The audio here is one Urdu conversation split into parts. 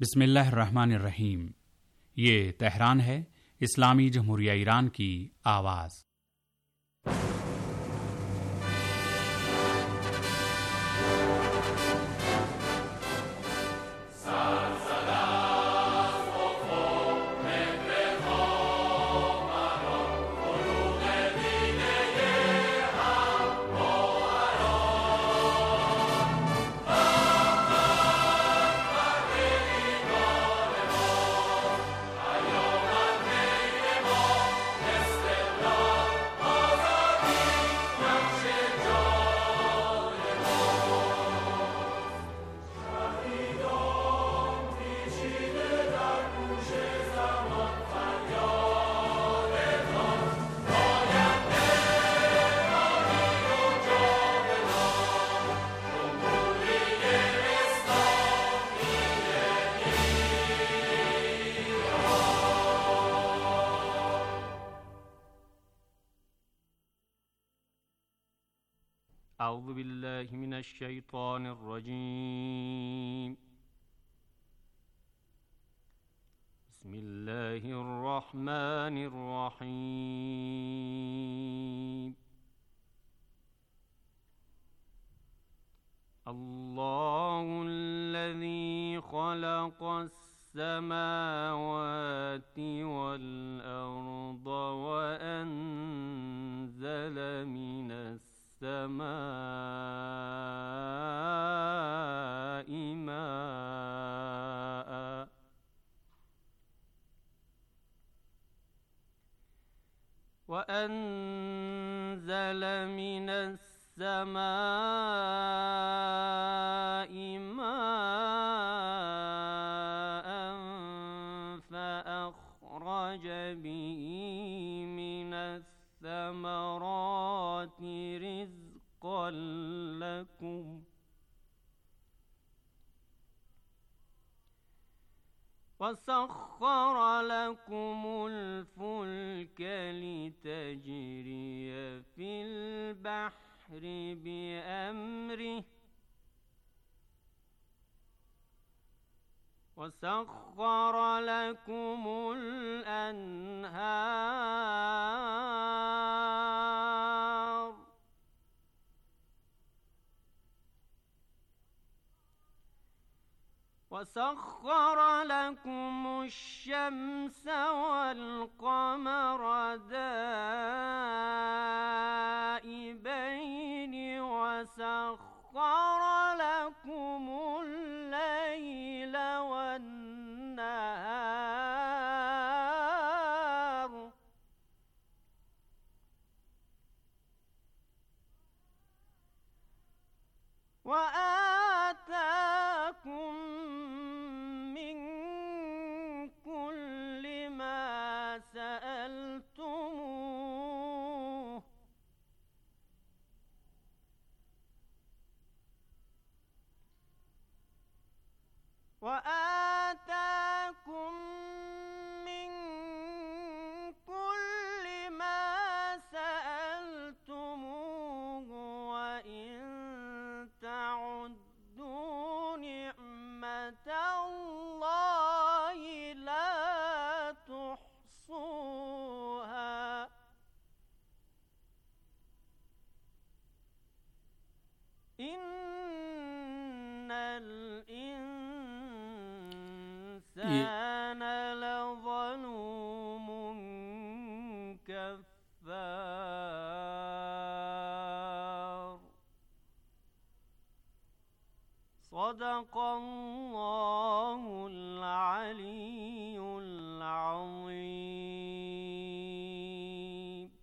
बिस्मिल्लाहिर्रहमानिर्रहीम। ये तेहरान है, इस्लामी जमहूरिया ईरान की आवाज़। أعوذ بالله من الشيطان الرجيم. بسم الله الرحمن الرحيم. الله الذي خلق السماوات والأرض وأنزل من السماء ماء فأخرج به من الثمرات رزقا لكم وسخر لكم الفلك لتجري في البحر بأمره وسخر لكم الأنهار وسخر لكم الشمس والقمر دائبين وسخر لكم الليل والنهار وآتاكم من كل ما سألتموه وآتاكم من كل ما سألتموه وإن تعدوا نعمة الله لا تحصوها إن الإنسان لظلوم كفار. صدق الله العلي العظيم.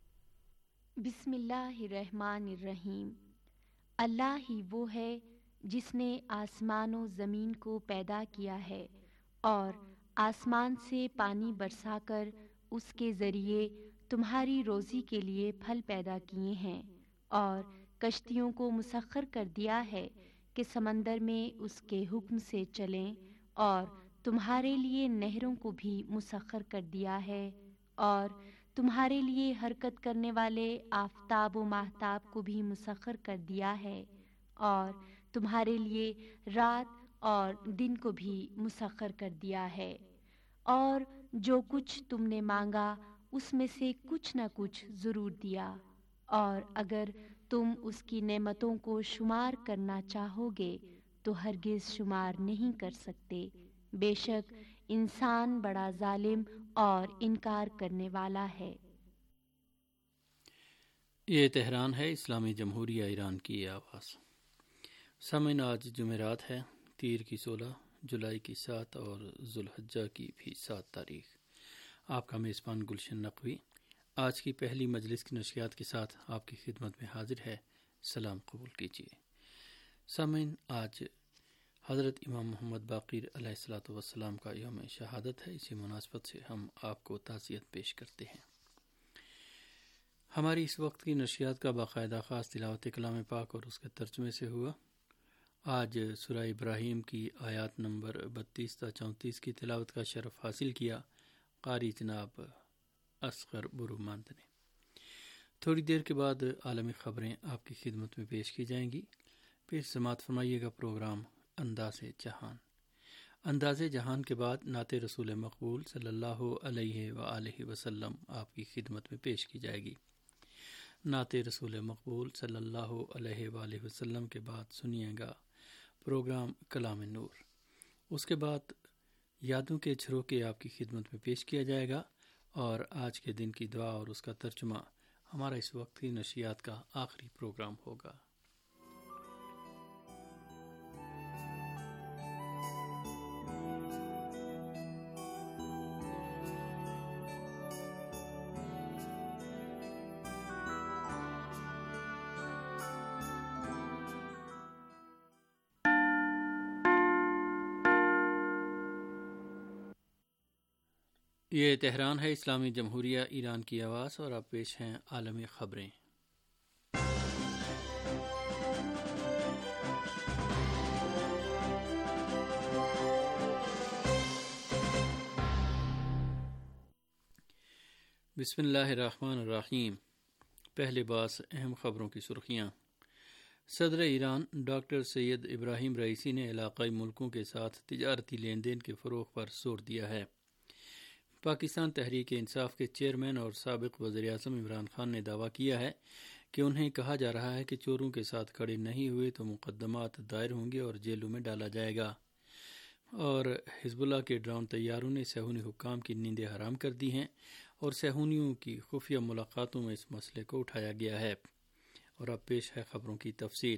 बिस्मिल्लाहिर्रहमानिर्रहीम। अल्लाह ही वो है जिसने आसमान व ज़मीन को पैदा किया है और आसमान से पानी बरसाकर उसके ज़रिए तुम्हारी रोज़ी के लिए फल पैदा किए हैं और कश्तियों को मुसख्खर कर दिया है कि समंदर में उसके हुक्म से चलें और तुम्हारे लिए नहरों को भी मुसख्खर कर दिया है और तुम्हारे लिए हरकत करने वाले आफ़ताब व माहताब को भी मुसख्खर कर दिया है और तुम्हारे लिए रात اور دن کو بھی مسخر کر دیا ہے، اور جو کچھ تم نے مانگا اس میں سے کچھ نہ کچھ ضرور دیا، اور اگر تم اس کی نعمتوں کو شمار کرنا چاہو گے تو ہرگز شمار نہیں کر سکتے۔ بے شک انسان بڑا ظالم اور انکار کرنے والا ہے۔ یہ تہران ہے، اسلامی جمہوریہ ایران کی آواز۔ سامعین، آج جمعرات ہے، تیر کی 16، جولائی کی 7 اور ذوالحجہ کی بھی 7 تاریخ۔ آپ کا میزبان گلشن نقوی آج کی پہلی مجلس کی نشریات کے ساتھ آپ کی خدمت میں حاضر ہے۔ سلام قبول کیجیے۔ سامعین، آج حضرت امام محمد باقر علیہ الصلوۃ والسلام کا یوم شہادت ہے۔ اسی مناسبت سے ہم آپ کو تعزیت پیش کرتے ہیں۔ ہماری اس وقت کی نشریات کا باقاعدہ خاص تلاوت کلام پاک اور اس کے ترجمے سے ہوا۔ آج سورہ ابراہیم کی آیات نمبر 32 تا 34 کی تلاوت کا شرف حاصل کیا قاری جناب اصغر برومند نے۔ تھوڑی دیر کے بعد عالمی خبریں آپ کی خدمت میں پیش کی جائیں گی، پھر سماعت فرمائیے گا پروگرام انداز جہان۔ انداز جہان کے بعد نعت رسول مقبول صلی اللہ علیہ وآلہ وسلم آپ کی خدمت میں پیش کی جائے گی۔ نعت رسول مقبول صلی اللہ علیہ وآلہ وسلم کے بعد سنیے گا پروگرام کلام نور۔ اس کے بعد یادوں کے جھروکے آپ کی خدمت میں پیش کیا جائے گا، اور آج کے دن کی دعا اور اس کا ترجمہ ہمارا اس وقت کی نشریات کا آخری پروگرام ہوگا۔ یہ تہران ہے، اسلامی جمہوریہ ایران کی آواز، اور اب پیش ہیں عالمی خبریں۔ بسم اللہ الرحمن الرحیم۔ پہلے باس اہم خبروں کی سرخیاں۔ صدر Iran doctor Syed Ebrahim Raisi نے علاقائی ملکوں کے ساتھ تجارتی لین دین کے فروغ پر زور دیا ہے۔ پاکستان تحریک انصاف کے چیئرمین اور سابق وزیر اعظم عمران خان نے دعویٰ کیا ہے کہ انہیں کہا جا رہا ہے کہ چوروں کے ساتھ کھڑے نہیں ہوئے تو مقدمات دائر ہوں گے اور جیلوں میں ڈالا جائے گا، اور حزب اللہ کے ڈرون طیاروں نے صہیونی حکام کی نیندیں حرام کر دی ہیں، اور صہیونیوں کی خفیہ ملاقاتوں میں اس مسئلے کو اٹھایا گیا ہے۔ اور اب پیش ہے خبروں کی تفصیل۔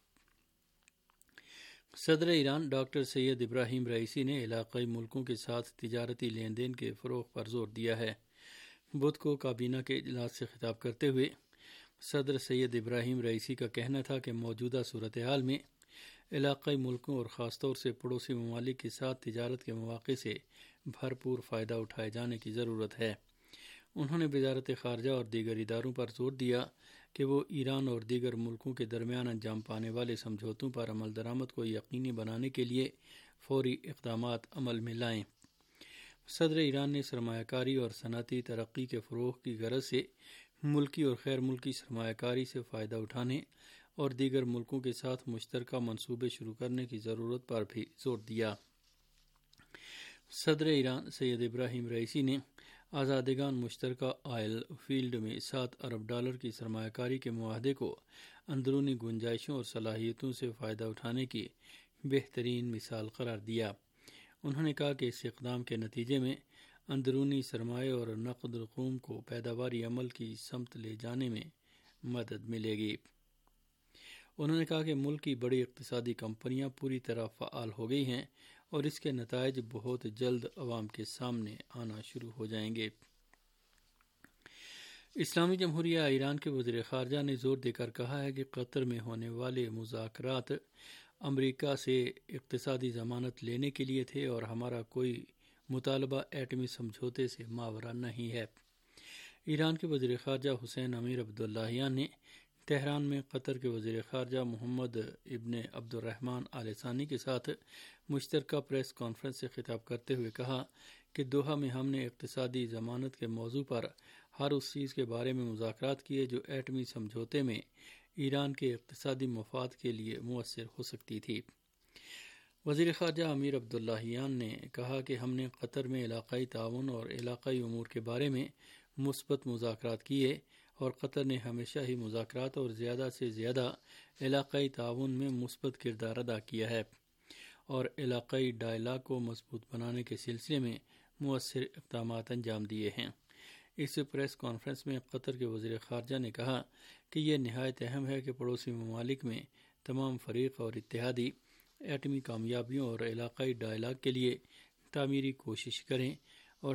صدر Iran doctor Syed Ebrahim Raisi نے علاقائی ملکوں کے ساتھ تجارتی لین دین کے فروغ پر زور دیا ہے۔ بدھ کو کابینہ کے اجلاس سے خطاب کرتے ہوئے صدر سید ابراہیم رئیسی کا کہنا تھا کہ موجودہ صورتحال میں علاقائی ملکوں اور خاص طور سے پڑوسی ممالک کے ساتھ تجارت کے مواقع سے بھرپور فائدہ اٹھائے جانے کی ضرورت ہے۔ انہوں نے وزارت خارجہ اور دیگر اداروں پر زور دیا کہ وہ ایران اور دیگر ملکوں کے درمیان انجام پانے والے سمجھوتوں پر عمل درآمد کو یقینی بنانے کے لیے فوری اقدامات عمل میں لائیں۔ صدر ایران نے سرمایہ کاری اور صنعتی ترقی کے فروغ کی غرض سے ملکی اور غیر ملکی سرمایہ کاری سے فائدہ اٹھانے اور دیگر ملکوں کے ساتھ مشترکہ منصوبے شروع کرنے کی ضرورت پر بھی زور دیا۔ صدر ایران سید ابراہیم رئیسی نے آزادگان مشترکہ آئل فیلڈ میں $7 ارب کی سرمایہ کاری کے معاہدے کو اندرونی گنجائشوں اور صلاحیتوں سے فائدہ اٹھانے کی بہترین مثال قرار دیا۔ انہوں نے کہا کہ اس اقدام کے نتیجے میں اندرونی سرمایہ اور نقد رقوم کو پیداواری عمل کی سمت لے جانے میں مدد ملے گی۔ انہوں نے کہا کہ ملک کی بڑی اقتصادی کمپنیاں پوری طرح فعال ہو گئی ہیں اور اس کے نتائج بہت جلد عوام کے سامنے آنا شروع ہو جائیں گے۔ اسلامی جمہوریہ ایران کے وزیر خارجہ نے زور دے کر کہا ہے کہ قطر میں ہونے والے مذاکرات امریکہ سے اقتصادی ضمانت لینے کے لیے تھے اور ہمارا کوئی مطالبہ ایٹمی سمجھوتے سے ماورا نہیں ہے۔ ایران کے وزیر خارجہ حسین امیر عبداللہیان نے تہران میں قطر کے وزیر خارجہ محمد ابن عبد الرحمن آل ثانی کے ساتھ مشترکہ پریس کانفرنس سے خطاب کرتے ہوئے کہا کہ دوحہ میں ہم نے اقتصادی ضمانت کے موضوع پر ہر اس چیز کے بارے میں مذاکرات کیے جو ایٹمی سمجھوتے میں ایران کے اقتصادی مفاد کے لیے مؤثر ہو سکتی تھی۔ وزیر خارجہ امیر عبداللہیان نے کہا کہ ہم نے قطر میں علاقائی تعاون اور علاقائی امور کے بارے میں مثبت مذاکرات کیے اور قطر نے ہمیشہ ہی مذاکرات اور زیادہ سے زیادہ علاقائی تعاون میں مثبت کردار ادا کیا ہے اور علاقائی ڈائلاگ کو مضبوط بنانے کے سلسلے میں مؤثر اقدامات انجام دیے ہیں۔ اس پریس کانفرنس میں قطر کے وزیر خارجہ نے کہا کہ یہ نہایت اہم ہے کہ پڑوسی ممالک میں تمام فریق اور اتحادی ایٹمی کامیابیوں اور علاقائی ڈائلاگ کے لیے تعمیری کوشش کریں اور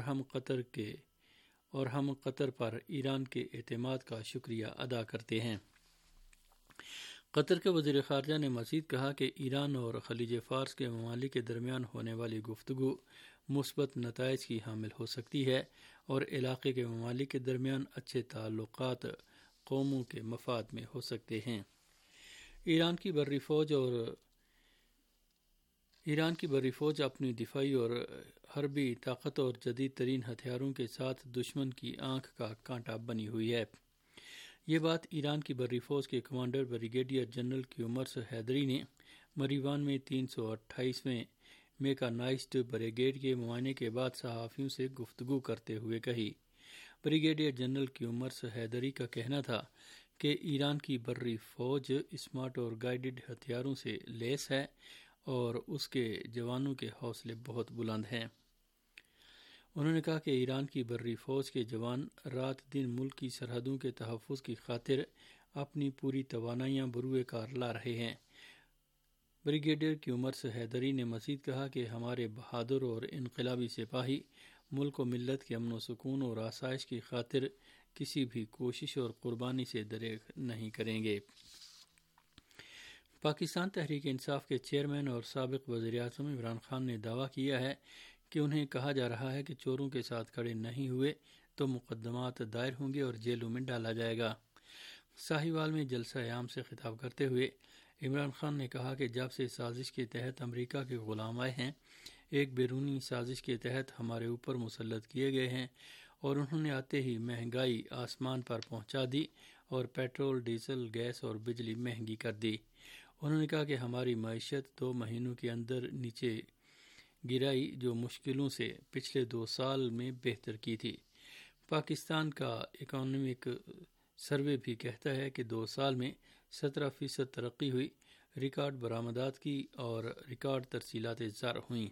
ہم قطر پر ایران کے اعتماد کا شکریہ ادا کرتے ہیں۔ قطر کے وزیر خارجہ نے مزید کہا کہ ایران اور خلیج فارس کے ممالک کے درمیان ہونے والی گفتگو مثبت نتائج کی حامل ہو سکتی ہے اور علاقے کے ممالک کے درمیان اچھے تعلقات قوموں کے مفاد میں ہو سکتے ہیں۔ ایران کی بری فوج اپنی دفاعی اور حربی طاقت اور جدید ترین ہتھیاروں کے ساتھ دشمن کی آنکھ کا کانٹا بنی ہوئی ہے۔ یہ بات ایران کی بری فوج کے commander brigadier general Kiumars Heydari نے مریوان میں 328ویں میکانائزڈ بریگیڈ کے معائنے کے بعد صحافیوں سے گفتگو کرتے ہوئے کہی۔ بریگیڈیئر جنرل کیومرس حیدری کا کہنا تھا کہ ایران کی بری فوج اسمارٹ اور گائیڈڈ ہتھیاروں سے لیس ہے اور اس کے جوانوں کے حوصلے بہت بلند ہیں۔ انہوں نے کہا کہ ایران کی بری فوج کے جوان رات دن ملک کی سرحدوں کے تحفظ کی خاطر اپنی پوری توانائیاں بروئے کار لا رہے ہیں۔ بریگیڈیئر کیومرس حیدری نے مزید کہا کہ ہمارے بہادر اور انقلابی سپاہی ملک و ملت کے امن و سکون اور آسائش کی خاطر کسی بھی کوشش اور قربانی سے دریغ نہیں کریں گے۔ پاکستان تحریک انصاف کے چیئرمین اور سابق وزیر اعظم عمران خان نے دعویٰ کیا ہے کہ انہیں کہا جا رہا ہے کہ چوروں کے ساتھ کھڑے نہیں ہوئے تو مقدمات دائر ہوں گے اور جیلوں میں ڈالا جائے گا۔ ساہیوال میں جلسہ عام سے خطاب کرتے ہوئے عمران خان نے کہا کہ جب سے سازش کے تحت امریکہ کے غلام آئے ہیں، ایک بیرونی سازش کے تحت ہمارے اوپر مسلط کیے گئے ہیں اور انہوں نے آتے ہی مہنگائی آسمان پر پہنچا دی اور پیٹرول، ڈیزل، گیس اور بجلی مہنگی کر دی۔ انہوں نے کہا کہ ہماری معیشت 2 مہینوں کے اندر نیچے گرائی جو مشکلوں سے پچھلے 2 سال میں بہتر کی تھی۔ پاکستان کا اکانومک سروے بھی کہتا ہے کہ 2 سال میں 17% ترقی ہوئی، ریکارڈ برآمدات کی اور ریکارڈ ترسیلات زر ہوئیں۔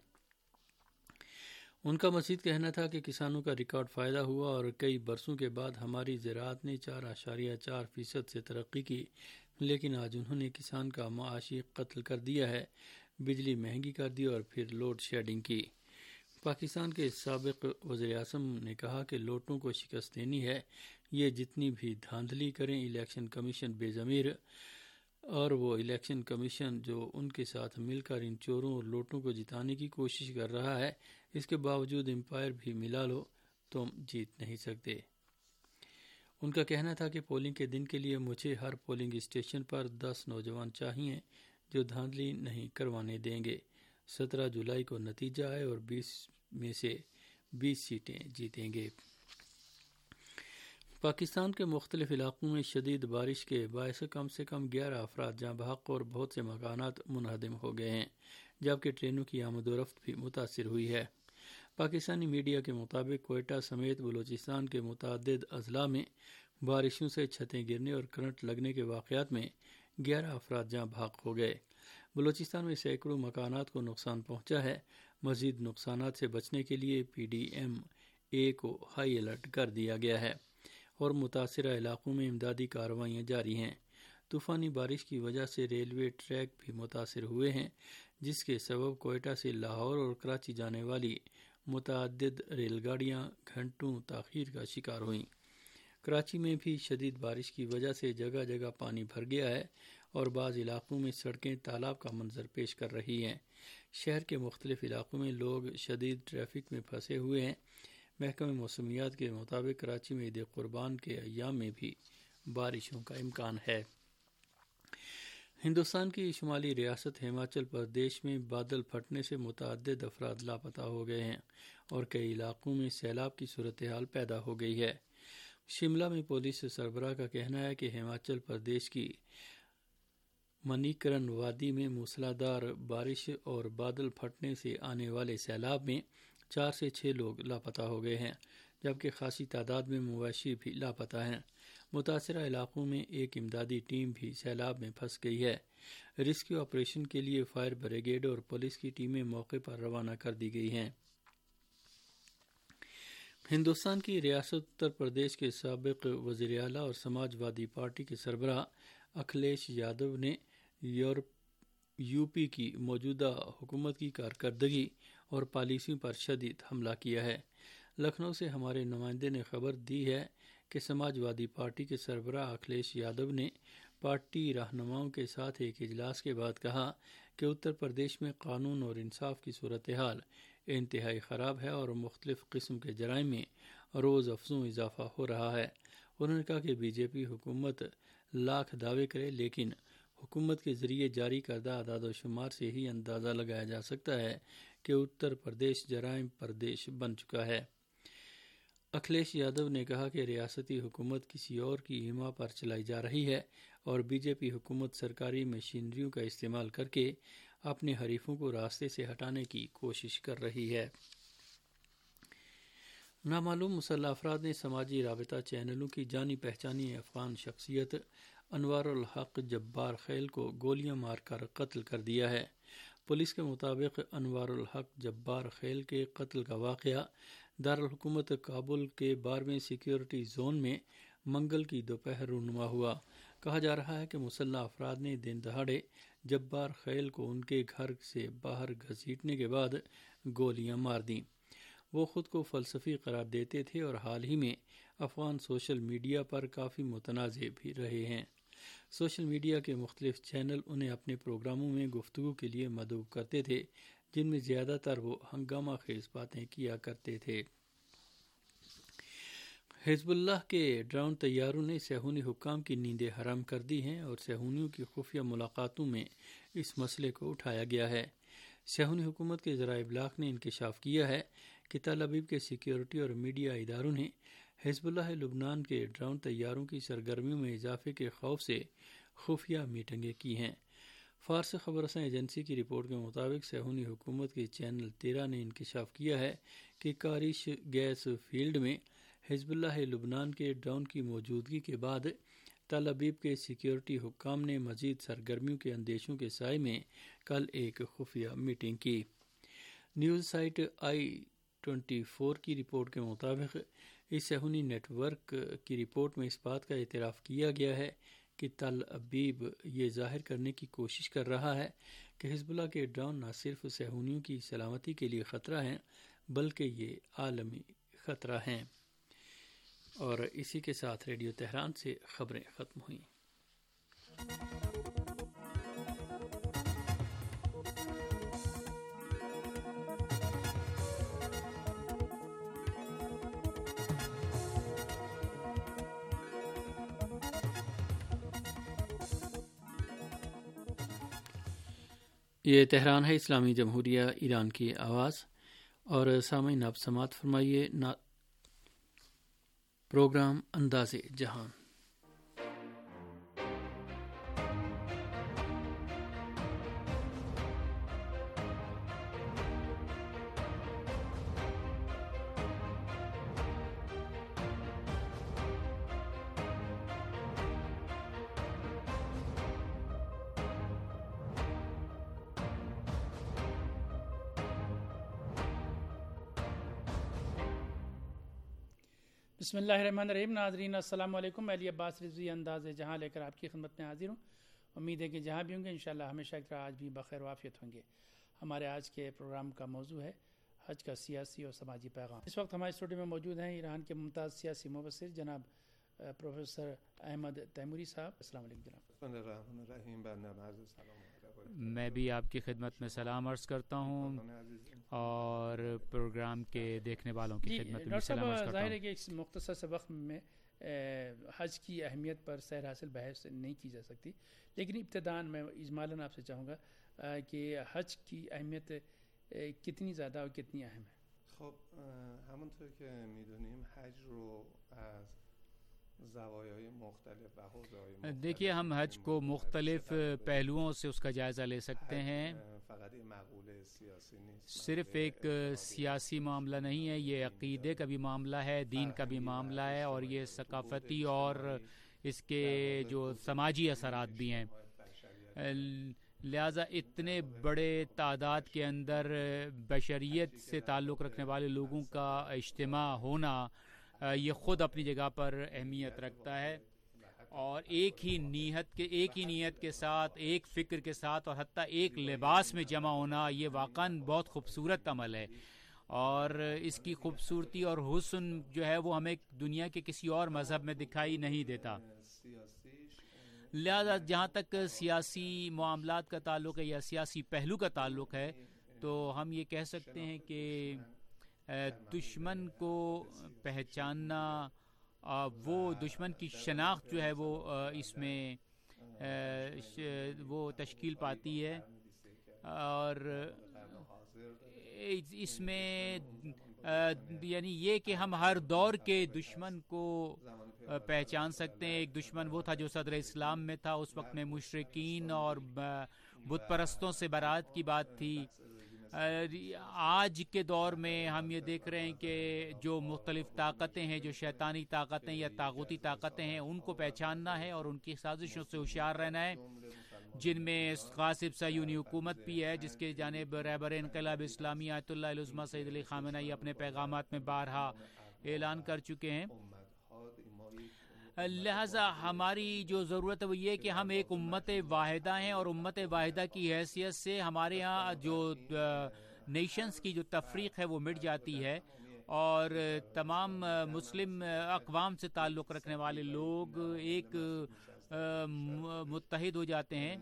ان کا مزید کہنا تھا کہ کسانوں کا ریکارڈ فائدہ ہوا اور کئی برسوں کے بعد ہماری زراعت نے 4.4% سے ترقی کی، لیکن آج انہوں نے کسان کا معاشی قتل کر دیا ہے، بجلی مہنگی کر دی اور پھر لوڈ شیڈنگ کی۔ پاکستان کے سابق وزیر اعظم نے کہا کہ لوٹوں کو شکست دینی ہے، یہ جتنی بھی دھاندلی کریں، الیکشن کمیشن بے ضمیر اور وہ الیکشن کمیشن جو ان کے ساتھ مل کر ان چوروں اور لوٹوں کو جتانے کی کوشش کر رہا ہے، اس کے باوجود امپائر بھی ملا لو تم جیت نہیں سکتے۔ ان کا کہنا تھا کہ پولنگ کے دن کے لیے مجھے ہر پولنگ اسٹیشن پر 10 نوجوان چاہیے جو دھاندلی نہیں کروانے دیں گے۔ 17 جولائی کو نتیجہ آئے اور 20 میں سے 20 سیٹیں جیتیں گے۔ پاکستان کے مختلف علاقوں میں شدید بارش کے باعث کم سے کم 11 افراد جاں بحق اور بہت سے مکانات منہدم ہو گئے ہیں، جبکہ ٹرینوں کی آمد و رفت بھی متاثر ہوئی ہے۔ پاکستانی میڈیا کے مطابق کوئٹہ سمیت بلوچستان کے متعدد اضلاع میں بارشوں سے چھتیں گرنے اور کرنٹ لگنے کے واقعات میں 11 افراد جاں بحق ہو گئے۔ بلوچستان میں سینکڑوں مکانات کو نقصان پہنچا ہے۔ مزید نقصانات سے بچنے کے لیے PDM-A کو ہائی الرٹ کر دیا گیا ہے اور متاثرہ علاقوں میں امدادی کارروائیاں جاری ہیں۔ طوفانی بارش کی وجہ سے ریلوے ٹریک بھی متاثر ہوئے ہیں، جس کے سبب کوئٹہ سے لاہور اور کراچی جانے والی متعدد ریل گاڑیاں گھنٹوں تاخیر کا شکار ہوئیں۔ کراچی میں بھی شدید بارش کی وجہ سے جگہ جگہ پانی بھر گیا ہے اور بعض علاقوں میں سڑکیں تالاب کا منظر پیش کر رہی ہیں۔ شہر کے مختلف علاقوں میں لوگ شدید ٹریفک میں پھنسے ہوئے ہیں۔ محکمہ موسمیات کے مطابق کراچی میں عید قربان کے ایام میں بھی بارشوں کا امکان ہے۔ ہندوستان کی شمالی ریاست ہماچل پردیش میں بادل پھٹنے سے متعدد افراد لاپتہ ہو گئے ہیں اور کئی علاقوں میں سیلاب کی صورتحال پیدا ہو گئی ہے۔ شملہ میں پولیس سربراہ کا کہنا ہے کہ ہماچل پردیش کی منیکرن وادی میں موسلادھار بارش اور بادل پھٹنے سے آنے والے سیلاب میں 4 سے 6 لوگ لاپتہ ہو گئے ہیں، جبکہ خاصی تعداد میں مویشی بھی لاپتہ ہیں۔ متاثرہ علاقوں میں ایک امدادی ٹیم بھی سیلاب میں پھنس گئی ہے۔ ریسکیو آپریشن کے لیے فائر بریگیڈ اور پولیس کی ٹیمیں موقع پر روانہ کر دی گئی ہیں۔ ہندوستان کی ریاست اتر پردیش کے سابق وزیر اعلیٰ اور سماج وادی پارٹی کے سربراہ اکھلیش یادو نے یو پی کی موجودہ حکومت کی کارکردگی اور پالیسیوں پر شدید حملہ کیا ہے۔ لکھنؤ سے ہمارے نمائندے نے خبر دی ہے کہ سماج وادی پارٹی کے سربراہ اکھلیش یادو نے پارٹی رہنماؤں کے ساتھ ایک اجلاس کے بعد کہا کہ اتر پردیش میں قانون اور انصاف کی صورتحال انتہائی خراب ہے اور مختلف قسم کے جرائم میں روز افزوں اضافہ ہو رہا ہے۔ انہوں نے کہا کہ بی جے پی حکومت لاکھ دعوے کرے، لیکن حکومت کے ذریعے جاری کردہ اعداد و شمار سے ہی اندازہ لگایا جا سکتا ہے کہ اتر پردیش جرائم پردیش بن چکا ہے۔ اکھلیش یادو نے کہا کہ ریاستی حکومت کسی اور کی حما پر چلائی جا رہی ہے اور بی جے پی حکومت سرکاری مشینریوں کا استعمال کر کے اپنے حریفوں کو راستے سے ہٹانے کی کوشش کر رہی ہے۔ نامعلوم مسلح افراد نے سماجی رابطہ چینلوں کی جانی پہچانی افغان شخصیت انوار الحق جبار خیل کو گولیاں مار کر قتل کر دیا ہے۔ پولیس کے مطابق انوار الحق جبار خیل کے قتل کا واقعہ دارالحکومت کابل کے 12ویں سیکیورٹی زون میں منگل کی دوپہر رونما ہوا۔ کہا جا رہا ہے کہ مسلح افراد نے دن دہاڑے جبار خیل کو ان کے گھر سے باہر گھسیٹنے کے بعد گولیاں مار دیں۔ وہ خود کو فلسفی قرار دیتے تھے اور حال ہی میں افغان سوشل میڈیا پر کافی متنازع بھی رہے ہیں۔ سوشل میڈیا کے مختلف چینل انہیں اپنے پروگراموں میں گفتگو کے لیے مدعو کرتے تھے، جن میں زیادہ تر وہ ہنگامہ خیز باتیں کیا کرتے تھے۔ حزب اللہ کے ڈرون طیاروں نے صہیونی حکام کی نیندیں حرام کر دی ہیں اور صہیونیوں کی خفیہ ملاقاتوں میں اس مسئلے کو اٹھایا گیا ہے۔ صہیونی حکومت کے ذرائع ابلاغ نے انکشاف کیا ہے کہ تل ابیب کے سیکیورٹی اور میڈیا اداروں نے حزب اللہ لبنان کے ڈرون طیاروں کی سرگرمیوں میں اضافے کے خوف سے خفیہ میٹنگیں کی ہیں۔ فارس خبر رساں ایجنسی کی رپورٹ کے مطابق صہیونی حکومت کے چینل 13 نے انکشاف کیا ہے کہ کارش گیس فیلڈ میں حزب اللہ لبنان کے ڈرون کی موجودگی کے بعد تل ابیب کے سیکیورٹی حکام نے مزید سرگرمیوں کے اندیشوں کے سائے میں کل ایک خفیہ میٹنگ کی۔ نیوز سائٹ I-24 کی رپورٹ کے مطابق اس صہیونی نیٹ ورک کی رپورٹ میں اس بات کا اعتراف کیا گیا ہے کہ تل ابیب یہ ظاہر کرنے کی کوشش کر رہا ہے کہ حزب اللہ کے ڈرون نہ صرف صہیونیوں کی سلامتی کے لیے خطرہ ہیں بلکہ یہ عالمی خطرہ ہیں۔ اور اسی کے ساتھ ریڈیو تہران سے خبریں ختم ہوئیں۔ یہ تہران ہے، اسلامی جمہوریہ ایران کی آواز۔ اور سامعین آپ سماعت فرمائیے پروگرام انداز جہان۔ بسم اللہ الرحمن الرحیم۔ ناظرین السلام علیکم۔ علی عباس رضوی انداز جہاں لے کر آپ کی خدمت میں حاضر ہوں۔ امید ہے کہ جہاں بھی ہوں گے انشاءاللہ ہمیشہ کی طرح آج بھی بخیر و عافیت ہوں گے۔ ہمارے آج کے پروگرام کا موضوع ہے حج کا سیاسی اور سماجی پیغام۔ اس وقت ہمارے اسٹوڈیو میں موجود ہیں ایران کے ممتاز سیاسی مبصر جناب پروفیسر احمد تیموری صاحب۔ السلام علیکم جناب۔ میں بھی آپ کی خدمت میں سلام عرض کرتا ہوں اور پروگرام کے دیکھنے والوں کی خدمت میں سلام عرض کرتا ہوں۔ ظاہر ہے کہ اس مختصر سے وقت میں حج کی اہمیت پر سیر حاصل بحث نہیں کی جا سکتی، لیکن ابتداً میں اجمالاً آپ سے چاہوں گا کہ حج کی اہمیت کتنی زیادہ اور کتنی اہم ہے؟ خب همونطور که میدونیم حج رو از دیکھیے ہم حج کو مختلف پہلوؤں سے اس کا جائزہ لے سکتے ہیں. صرف ایک سیاسی معاملہ نہیں ہے، یہ عقیدے کا بھی معاملہ ہے، دین کا بھی معاملہ ہے، اور یہ ثقافتی اور اس کے جو سماجی اثرات بھی ہیں. لہٰذا اتنے بڑے تعداد کے اندر بشریت سے تعلق رکھنے والے لوگوں کا اجتماع ہونا یہ خود اپنی جگہ پر اہمیت رکھتا ہے، اور ایک ہی نیت کے ساتھ، ایک فکر کے ساتھ، اور حتیٰ ایک لباس میں جمع ہونا، یہ واقعاً بہت خوبصورت عمل ہے، اور اس کی خوبصورتی اور حسن جو ہے وہ ہمیں دنیا کے کسی اور مذہب میں دکھائی نہیں دیتا. لہذا جہاں تک سیاسی معاملات کا تعلق ہے یا سیاسی پہلو کا تعلق ہے، تو ہم یہ کہہ سکتے ہیں کہ دشمن کو پہچاننا، وہ دشمن کی شناخت جو ہے وہ اس میں وہ تشکیل پاتی ہے، اور اس میں یعنی یہ کہ ہم ہر دور کے دشمن کو پہچان سکتے ہیں. ایک دشمن وہ تھا جو صدر اسلام میں تھا، اس وقت میں مشرکین اور بت پرستوں سے برات کی بات تھی. آج کے دور میں ہم یہ دیکھ رہے ہیں کہ جو مختلف طاقتیں ہیں، جو شیطانی طاقتیں یا طاغوتی طاقتیں ہیں، ان کو پہچاننا ہے اور ان کی سازشوں سے ہوشیار رہنا ہے، جن میں غاصب صہیونی حکومت بھی ہے، جس کے جانب رہبر انقلاب اسلامی آیت اللہ العظمیٰ سید علی خامنہ ای اپنے پیغامات میں بارہا اعلان کر چکے ہیں. لہذا ہماری جو ضرورت ہے وہ یہ کہ ہم ایک امت واحدہ ہیں، اور امت واحدہ کی حیثیت سے ہمارے ہاں جو نیشنز کی جو تفریق ہے وہ مٹ جاتی ہے، اور تمام مسلم اقوام سے تعلق رکھنے والے لوگ ایک متحد ہو جاتے ہیں.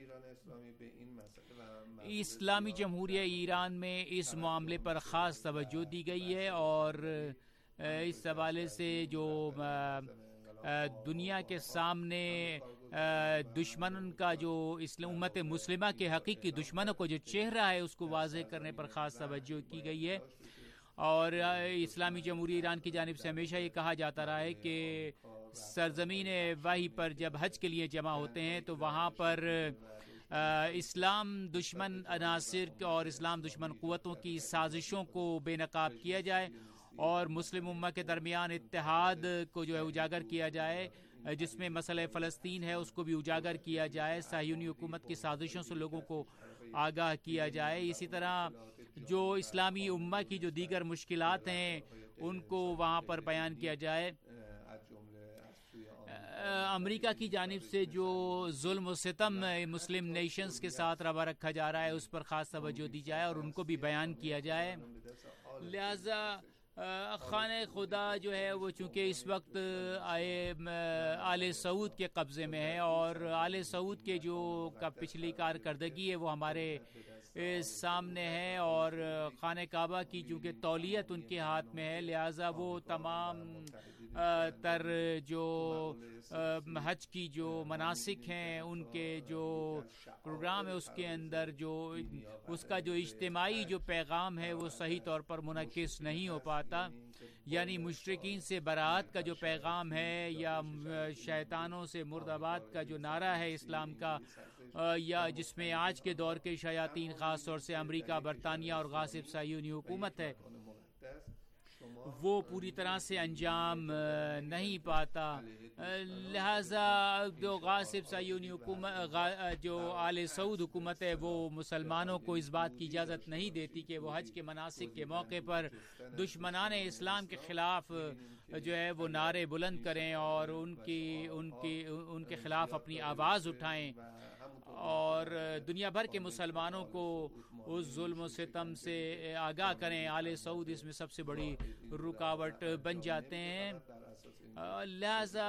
اسلامی جمہوریہ ایران میں اس معاملے پر خاص توجہ دی گئی ہے، اور اس حوالے سے جو دنیا کے سامنے دشمن کا جو امت مسلمہ کے حقیقی دشمنوں کو جو چہرہ ہے اس کو واضح کرنے پر خاص توجہ کی گئی ہے. اور اسلامی جمہوریہ ایران کی جانب سے ہمیشہ یہ کہا جاتا رہا ہے کہ سرزمین وحی پر جب حج کے لیے جمع ہوتے ہیں تو وہاں پر اسلام دشمن عناصر اور اسلام دشمن قوتوں کی سازشوں کو بے نقاب کیا جائے، اور مسلم امہ کے درمیان اتحاد کو جو ہے اجاگر کیا جائے، جس میں مسئلہ فلسطین ہے اس کو بھی اجاگر کیا جائے، صہیونی حکومت کی سازشوں سے لوگوں کو آگاہ کیا جائے. اسی طرح جو اسلامی امہ کی جو دیگر مشکلات ہیں ان کو وہاں پر بیان کیا جائے. امریکہ کی جانب سے جو ظلم و ستم مسلم نیشنز کے ساتھ روا رکھا جا رہا ہے اس پر خاص توجہ دی جائے اور ان کو بھی بیان کیا جائے. لہذا خانہ خدا جو ہے وہ چونکہ اس وقت آل سعود کے قبضے میں ہے، اور آل سعود کے جو پچھلی کارکردگی ہے وہ ہمارے سامنے ہے، اور خانہ کعبہ کی چونکہ تولیت ان کے ہاتھ میں ہے، لہذا وہ تمام تر جو حج کی جو مناسک ہیں ان کے جو پروگرام ہے اس کے اندر جو اس کا جو اجتماعی جو پیغام ہے وہ صحیح طور پر منعکس نہیں ہو پاتا. یعنی مشرکین سے برات کا جو پیغام ہے یا شیطانوں سے مرد آباد کا جو نعرہ ہے اسلام کا، یا جس میں آج کے دور کے شیاطین خاص طور سے امریکہ، برطانیہ اور غاصب صہیونی حکومت ہے، وہ پوری طرح سے انجام نہیں پاتا. لہذا جو غاصب صہیونی حکومت، جو آل سعود حکومت ہے، وہ مسلمانوں کو اس بات کی اجازت نہیں دیتی کہ وہ حج کے مناسک کے موقع پر دشمنان اسلام کے خلاف جو ہے وہ نعرے بلند کریں اور ان کے خلاف اپنی آواز اٹھائیں، اور دنیا بھر کے مسلمانوں کو اس ظلم و ستم سے آگاہ کریں. آل سعود اس میں سب سے بڑی رکاوٹ بن جاتے ہیں. لہذا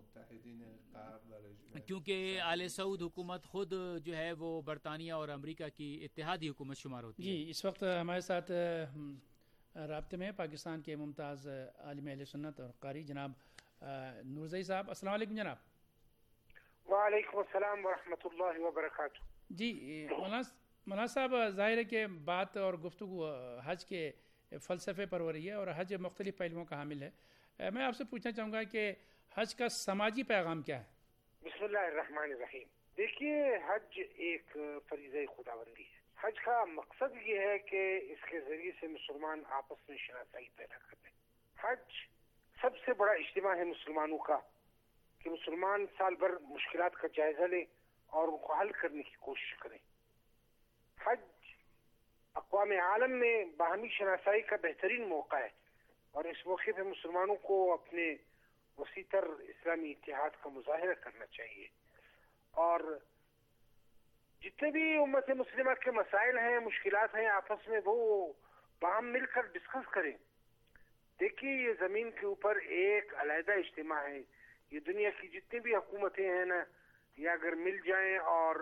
کیونکہ آل سعود حکومت خود جو ہے وہ برطانیہ اور امریکہ کی اتحادی حکومت شمار ہوتی ہے. جی، اس وقت ہمارے ساتھ رابطے میں پاکستان کے ممتاز عالم اہل سنت اور قاری جناب نورزئی صاحب. السلام علیکم جناب. وعلیکم السلام ورحمۃ اللہ وبرکاتہ. جی مولانا صاحب، ظاہر ہے کہ بات اور گفتگو حج کے فلسفے پر ہو رہی ہے اور حج مختلف پہلوؤں کا حامل ہے. میں آپ سے پوچھنا چاہوں گا کہ حج کا سماجی پیغام کیا ہے؟ بسم اللہ الرحمن الرحیم. دیکھیے حج ایک فریضہ خداوندی ہے. حج کا مقصد یہ ہے کہ اس کے ذریعے سے مسلمان آپس میں شناسائی پیدا کرتے ہیں. حج سب سے بڑا اجتماع ہے مسلمانوں کا کہ مسلمان سال بھر مشکلات کا جائزہ لیں اور ان کو حل کرنے کی کوشش کریں. حج اقوام عالم میں باہمی شناسائی کا بہترین موقع ہے اور اس موقع پہ مسلمانوں کو اپنے وسیع تر اسلامی اتحاد کا مظاہرہ کرنا چاہیے اور جتنے بھی امت مسلمہ کے مسائل ہیں، مشکلات ہیں، آپس میں وہ باہم مل کر ڈسکس کریں. دیکھیے یہ زمین کے اوپر ایک علیحدہ اجتماع ہے. یہ دنیا کی جتنی بھی حکومتیں ہیں نا، یہ اگر مل جائیں اور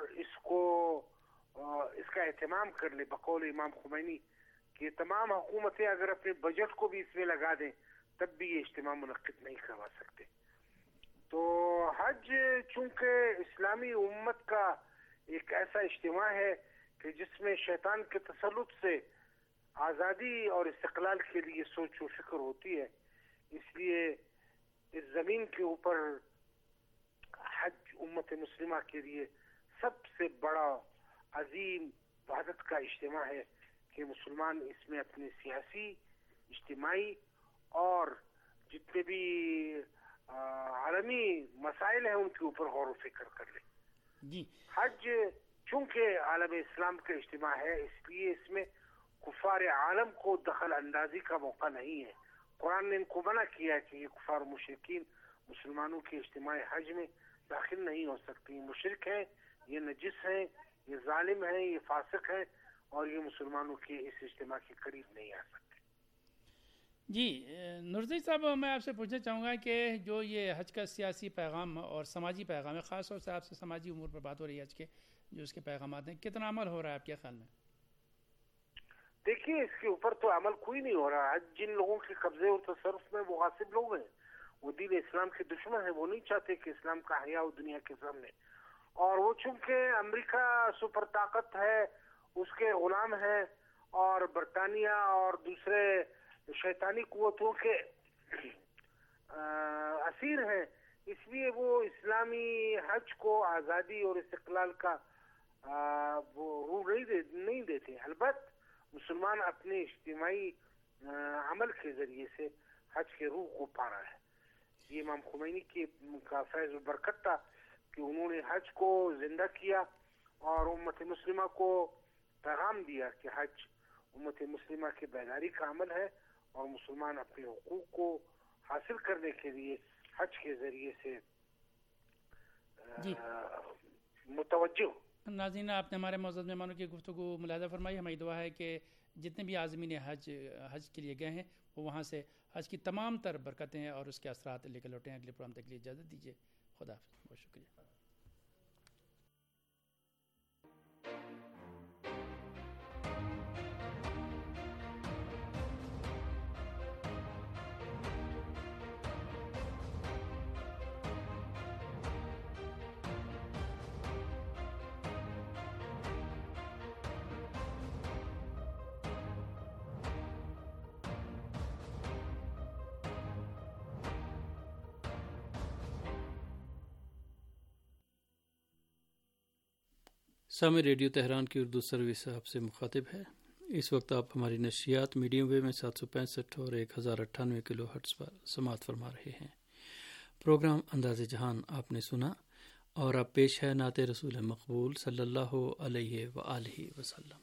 اس کا اہتمام کر لیں بقول امام خمینی کہ یہ تمام حکومتیں اگر اپنے بجٹ کو بھی اس میں لگا دیں تب بھی یہ اجتماع منعقد نہیں کروا سکتے. تو حج چونکہ اسلامی امت کا ایک ایسا اجتماع ہے کہ جس میں شیطان کے تسلط سے آزادی اور استقلال کے لیے سوچ و فکر ہوتی ہے، اس لیے اس زمین کے اوپر حج امت مسلمہ کے لیے سب سے بڑا عظیم وحدت کا اجتماع ہے کہ مسلمان اس میں اپنے سیاسی، اجتماعی اور جتنے بھی عالمی مسائل ہیں ان کے اوپر غور و فکر کر لیں. جی حج چونکہ عالم اسلام کا اجتماع ہے اس لیے اس میں کفار عالم کو دخل اندازی کا موقع نہیں ہے. قرآن نے ان کو منع کیا ہے کہ یہ کفار مشرکین مسلمانوں کے اجتماع حج میں داخل نہیں ہو سکتے. یہ مشرک ہیں، یہ نجس ہیں، یہ ظالم ہیں، یہ فاسق ہیں اور یہ مسلمانوں کے اس اجتماع کے قریب نہیں آ سکتے. جی نورزی صاحب، میں آپ سے پوچھنا چاہوں گا کہ جو یہ حج کا سیاسی پیغام اور سماجی پیغام ہے، خاص طور سے آپ سے سماجی امور پر بات ہو رہی ہے، حج کے جو اس کے پیغامات ہیں، کتنا عمل ہو رہا ہے آپ کے خیال میں؟ دیکھیے اس کے اوپر تو عمل کوئی نہیں ہو رہا. حج جن لوگوں کے قبضے اور تصرف میں وہ غاصب لوگ ہیں، وہ دین اسلام کے دشمن ہیں، وہ نہیں چاہتے کہ اسلام کا حیا ہو دنیا کے سامنے. اور وہ چونکہ امریکہ سپر طاقت ہے، اس کے غلام ہیں اور برطانیہ اور دوسرے شیطانی قوتوں کے اسیر ہیں، اس لیے وہ اسلامی حج کو آزادی اور استقلال کا وہ روح نہیں دیتے. البتہ مسلمان اپنے اجتماعی عمل کے ذریعے سے حج کے روح کو پا رہا ہے. یہ امام خمینی کا فیض و برکت تھا کہ انہوں نے حج کو زندہ کیا اور امت مسلمہ کو پیغام دیا کہ حج امت مسلمہ کے بیداری کا عمل ہے اور مسلمان اپنے حقوق کو حاصل کرنے کے لیے حج کے ذریعے سے متوجہ. ناظرین، آپ نے ہمارے معزز مہمانوں کی گفتگو ملاحظہ فرمائی. ہماری دعا ہے کہ جتنے بھی عازمین حج کے لیے گئے ہیں وہ وہاں سے حج کی تمام تر برکتیں اور اس کے اثرات لے کر لوٹیں. اگلے پروگرام تک کے لیے اجازت دیجیے. خدا حافظ. بہت شکریہ. سامع ریڈیو تہران کی اردو سروس آپ سے مخاطب ہے. اس وقت آپ ہماری نشریات میڈیم ویو میں 765 اور 1098 کلو ہرٹز پر سماعت فرما رہے ہیں. پروگرام انداز جہان آپ نے سنا اور اب پیش ہے نعت رسول مقبول صلی اللہ علیہ وآلہ وسلم.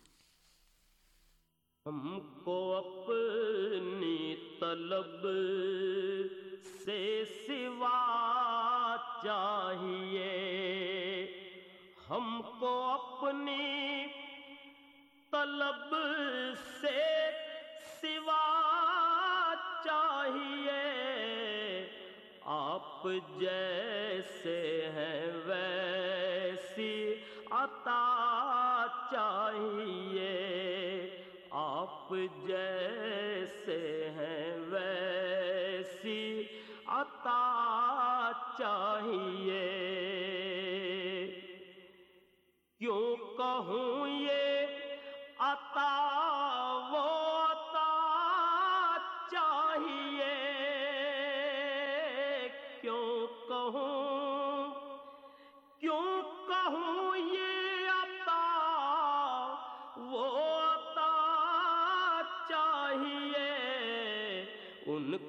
ہم کو اپنی طلب سے سوا چاہیے، ہم کو اپنی طلب سے سوا چاہیے، آپ جیسے ہیں ویسی عطا چاہیے، آپ جیسے ہیں ویسی عطا چاہیے. کیوں کہوں یہ عطا وہ عطا چاہیے، کیوں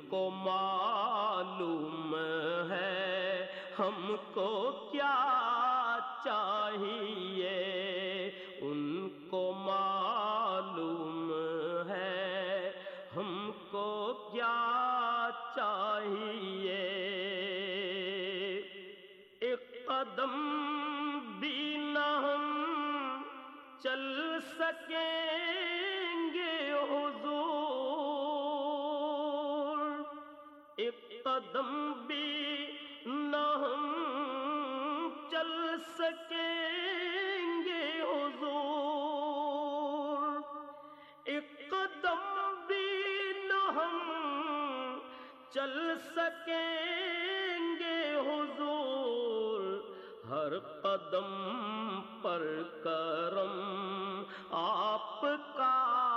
کو معلوم ہے ہم کو کیا چاہیے، ان کو معلوم ہے ہم کو کیا چاہیے، ایک قدم بھی نہ ہم چل سکیں گے حضور، ایک قدم بھی نہ ہم چل سکیں گے حضور، ایک قدم بھی نہ ہم چل سکیں گے حضور، ہر قدم پر کرم آپ کا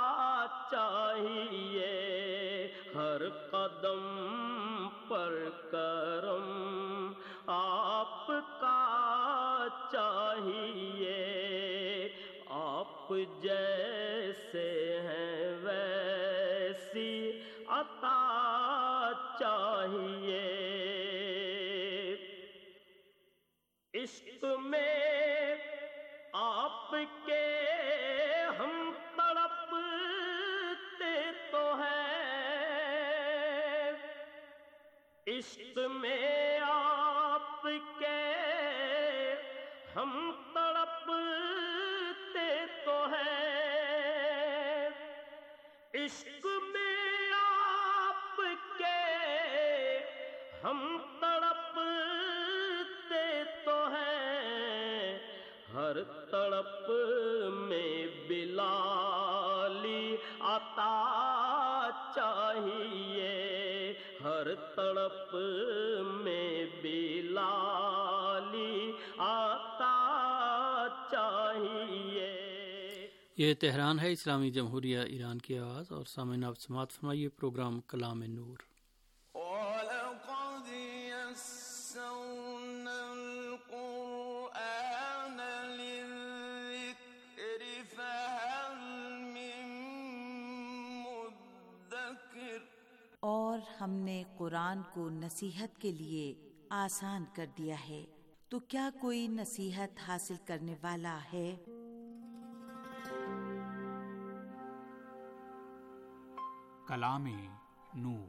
چاہیے، ہر قدم پر کرم آپ کا چاہیے، آپ جیسے ہیں ویسی عطا چاہیے، عشق میں آپ کے ہم تڑپتے تو ہیں، عشق میں آپ کے ہم تڑپتے تو ہیں، عشق میں آپ کے ہم تڑپتے تو ہیں، ہر تڑپ میں بلالی عطا چاہیے، ہر تڑپ میں بلالی عطا چاہیے۔ یہ تہران ہے، اسلامی جمہوریہ ایران کی آواز، اور سامعین آپ سماعت فرمائیے پروگرام کلام نور۔ اور ہم نے قرآن کو نصیحت کے لیے آسان کر دیا ہے، تو کیا کوئی نصیحت حاصل کرنے والا ہے؟ کلام نور۔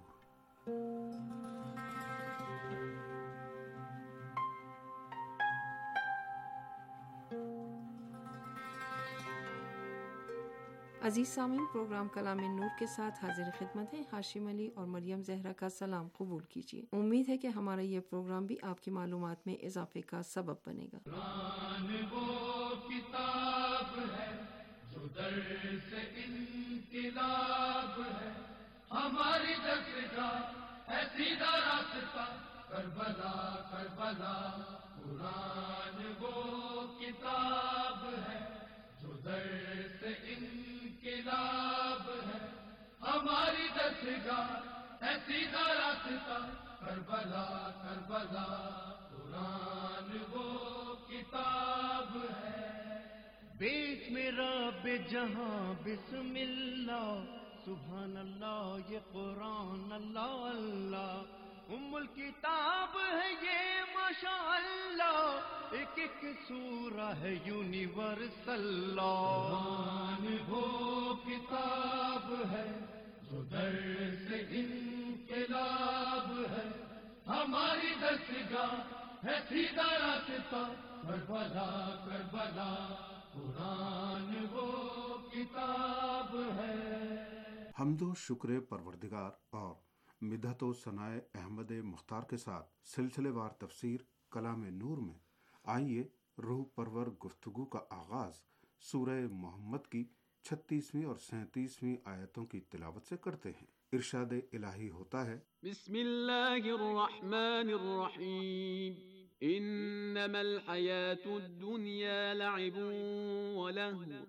عزیز سامعین، پروگرام کلام نور کے ساتھ حاضر خدمت ہے۔ ہاشم علی اور مریم زہرا کا سلام قبول کیجیے۔ امید ہے کہ ہمارا یہ پروگرام بھی آپ کی معلومات میں اضافے کا سبب بنے گا۔ قرآن وہ کتاب ہے جو درس انقلاب ہے، ہماری درسگاہ ہے سیدھا راستہ، کربلا کربلا۔ قرآن وہ کتاب ہے جو درس انقلاب ہے، ہماری درسگاہ ہے سیدھا راستہ، کربلا کربلا۔ قرآن وہ کتاب ہے۔ بسم رب جہاں بسم اللہ، سبحان اللہ، یہ قرآن اللہ اللہ، الکتاب ہے یہ ماشاء اللہ، ایک ایک سورہ ہے یونیورسل۔ قرآن وہ کتاب ہے جو درس انقلاب ہے، ہماری درسگاہ ہے سیدھا راستہ، کربلا کربلا۔ قرآن وہ کتاب ہے۔ حمد و شکر پروردگار اور مدحت و ثناء احمد مختار کے ساتھ سلسلے وار تفسیر کلام نور میں آئیے روح پرور گفتگو کا آغاز سورہ محمد کی 36ویں اور 37ویں آیتوں کی تلاوت سے کرتے ہیں۔ ارشاد الہی ہوتا ہے، بسم اللہ الرحمن الرحیم، انما الحیاة الدنیا لعب ولہو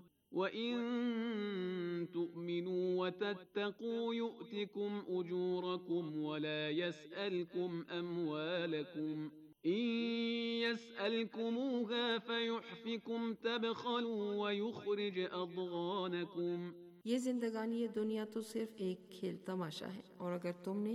وَإِن تُؤْمِنُوا وَتَتَّقُوا يُؤْتِكُمْ أُجُورَكُمْ وَلَا يَسْأَلْكُمْ أَمْوَالَكُمْ إِن يَسْأَلْكُمُوهَا فَيُحْفِكُمْ تَبْخَلُوا وَيُخْرِجْ أَضْغَانَكُمْ۔ یہ زندگانی دنیا تو صرف ایک کھیل تماشا ہے، اور اگر تم نے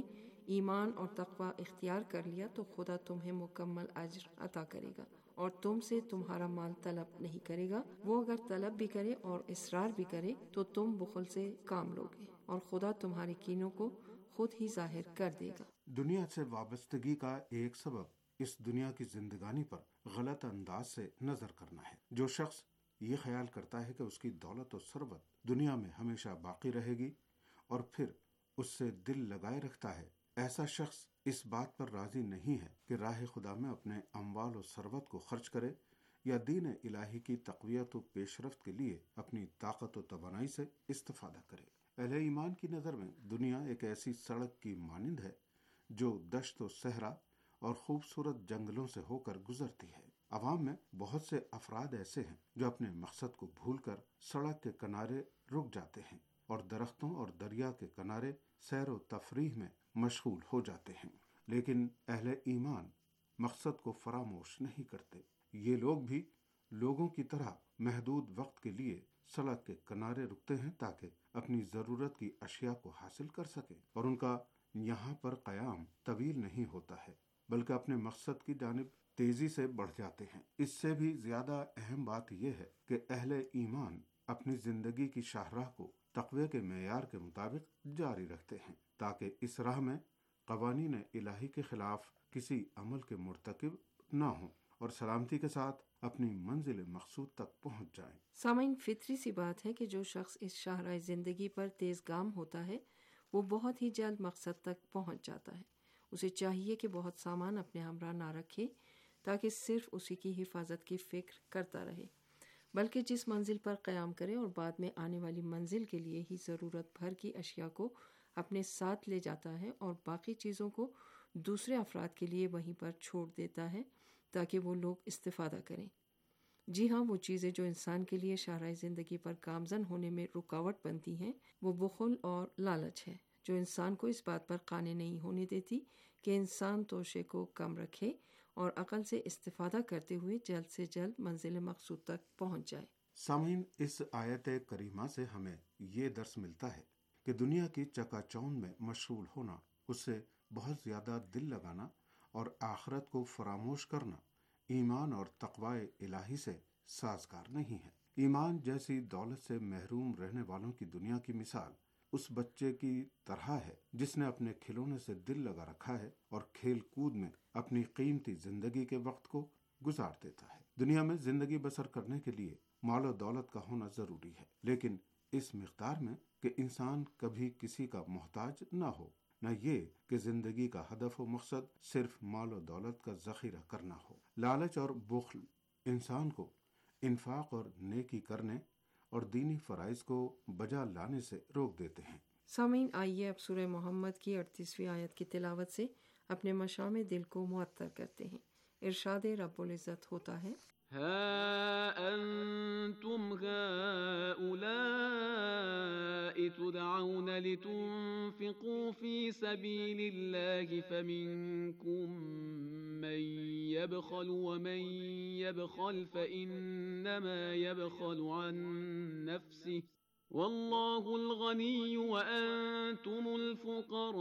ایمان اور تقوی اختیار کر لیا تو خدا تمہیں مکمل اجر عطا کرے گا اور تم سے تمہارا مال طلب نہیں کرے گا۔ وہ اگر طلب بھی کرے اور اصرار بھی کرے تو تم بخل سے کام لوگے اور خدا تمہارے کینوں کو خود ہی ظاہر کر دے گا۔ دنیا سے وابستگی کا ایک سبب اس دنیا کی زندگانی پر غلط انداز سے نظر کرنا ہے۔ جو شخص یہ خیال کرتا ہے کہ اس کی دولت و ثروت دنیا میں ہمیشہ باقی رہے گی اور پھر اس سے دل لگائے رکھتا ہے، ایسا شخص اس بات پر راضی نہیں ہے کہ راہ خدا میں اپنے اموال و ثروت کو خرچ کرے یا دین الہی کی تقویت و پیش رفت کے لیے اپنی طاقت و توانائی سے استفادہ کرے۔ اہل ایمان کی نظر میں دنیا ایک ایسی سڑک کی مانند ہے جو دشت و صحرا اور خوبصورت جنگلوں سے ہو کر گزرتی ہے۔ عوام میں بہت سے افراد ایسے ہیں جو اپنے مقصد کو بھول کر سڑک کے کنارے رک جاتے ہیں اور درختوں اور دریا کے کنارے سیر و تفریح میں مشغول ہو جاتے ہیں، لیکن اہل ایمان مقصد کو فراموش نہیں کرتے۔ یہ لوگ بھی لوگوں کی طرح محدود وقت کے لیے سڑک کے کنارے رکتے ہیں تاکہ اپنی ضرورت کی اشیاء کو حاصل کر سکیں، اور ان کا یہاں پر قیام طویل نہیں ہوتا ہے بلکہ اپنے مقصد کی جانب تیزی سے بڑھ جاتے ہیں۔ اس سے بھی زیادہ اہم بات یہ ہے کہ اہل ایمان اپنی زندگی کی شاہراہ کو تقوی کے معیار کے مطابق جاری رکھتے ہیں تاکہ اس راہ میں قوانین الہی کے خلاف کسی عمل کے مرتکب نہ ہوں اور سلامتی کے ساتھ اپنی منزل مقصود تک پہنچ جائیں۔ سامعین، فطری سی بات ہے کہ جو شخص اس شاہراہ زندگی پر تیز گام ہوتا ہے وہ بہت ہی جلد مقصد تک پہنچ جاتا ہے۔ اسے چاہیے کہ بہت سامان اپنے ہمراہ نہ رکھے تاکہ صرف اسی کی حفاظت کی فکر کرتا رہے، بلکہ جس منزل پر قیام کرے اور بعد میں آنے والی منزل کے لیے ہی ضرورت بھر کی اشیاء کو اپنے ساتھ لے جاتا ہے اور باقی چیزوں کو دوسرے افراد کے لیے وہیں پر چھوڑ دیتا ہے تاکہ وہ لوگ استفادہ کریں۔ جی ہاں، وہ چیزیں جو انسان کے لیے شاہراہ زندگی پر گامزن ہونے میں رکاوٹ بنتی ہیں وہ بخل اور لالچ ہے، جو انسان کو اس بات پر قانع نہیں ہونے دیتی کہ انسان توشے کو کم رکھے اور عقل سے استفادہ کرتے ہوئے جلد سے جلد منزل مقصود تک پہنچ جائے۔ سامعین، اس آیت کریمہ سے ہمیں یہ درس ملتا ہے کہ دنیا کی چکا چوند میں مشغول ہونا، اس سے بہت زیادہ دل لگانا اور آخرت کو فراموش کرنا ایمان اور تقوی الہی سے سازگار نہیں ہے۔ ایمان جیسی دولت سے محروم رہنے والوں کی دنیا کی مثال اس بچے کی طرح ہے جس نے اپنے کھلونے سے دل لگا رکھا ہے اور کھیل کود میں اپنی قیمتی زندگی کے وقت کو گزار دیتا ہے۔ دنیا میں زندگی بسر کرنے کے لیے مال و دولت کا ہونا ضروری ہے، لیکن اس مقدار میں کہ انسان کبھی کسی کا محتاج نہ ہو، نہ یہ کہ زندگی کا ہدف و مقصد صرف مال و دولت کا ذخیرہ کرنا ہو۔ لالچ اور بخل انسان کو انفاق اور نیکی کرنے اور دینی فرائض کو بجا لانے سے روک دیتے ہیں۔ سامعین، آئیے اب سورہ محمد کی 38ویں آیت کی تلاوت سے اپنے مشام دل کو معطر کرتے ہیں۔ ارشاد رب العزت ہوتا ہے، ها أنتم هؤلاء تدعون لتنفقوا في سبيل الله فمنكم من يبخل ومن يبخل فإنما يبخل عن نفسه والله الغني وأنتم الفقراء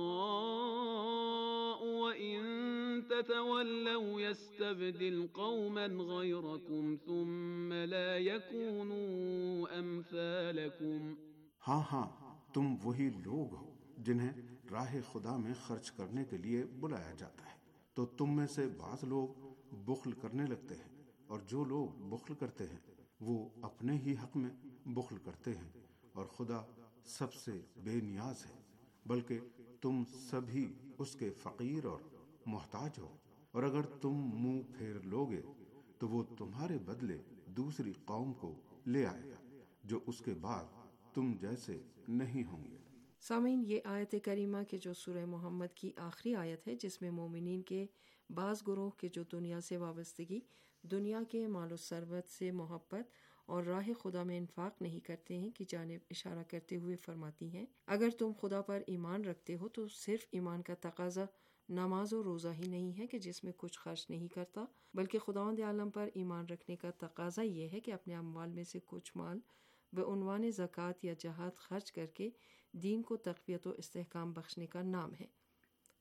وإن تتولوا يستبدل قوما غيركم ثم لا يكونوا أمثالكم۔ ہاں، تم وہی لوگ ہو جنہیں راہ خدا میں خرچ کرنے کے لیے بلایا جاتا ہے، تو تم میں سے بعض لوگ بخل کرنے لگتے ہیں، اور جو لوگ بخل کرتے ہیں وہ اپنے ہی حق میں بخل کرتے ہیں، اور خدا سب سے بے نیاز ہے، بلکہ تم سبھی اس کے فقیر اور محتاج ہو، اور اگر تم منہ پھیر لوگے تو وہ تمہارے بدلے دوسری قوم کو لے آئے گا جو اس کے بعد تم جیسے نہیں ہوں گے۔ سامعین، یہ آیت کریمہ کہ جو سورہ محمد کی آخری آیت ہے، جس میں مومنین کے بعض گروہ کے جو دنیا سے وابستگی، دنیا کے مال و ثروت سے محبت اور راہ خدا میں انفاق نہیں کرتے ہیں کی جانب اشارہ کرتے ہوئے فرماتی ہیں، اگر تم خدا پر ایمان رکھتے ہو تو صرف ایمان کا تقاضا نماز و روزہ ہی نہیں ہے کہ جس میں کچھ خرچ نہیں کرتا، بلکہ خداوند عالم پر ایمان رکھنے کا تقاضا یہ ہے کہ اپنے اموال میں سے کچھ مال بعنوان زکوٰۃ یا جہاد خرچ کر کے دین کو تقویت و استحکام بخشنے کا نام ہے۔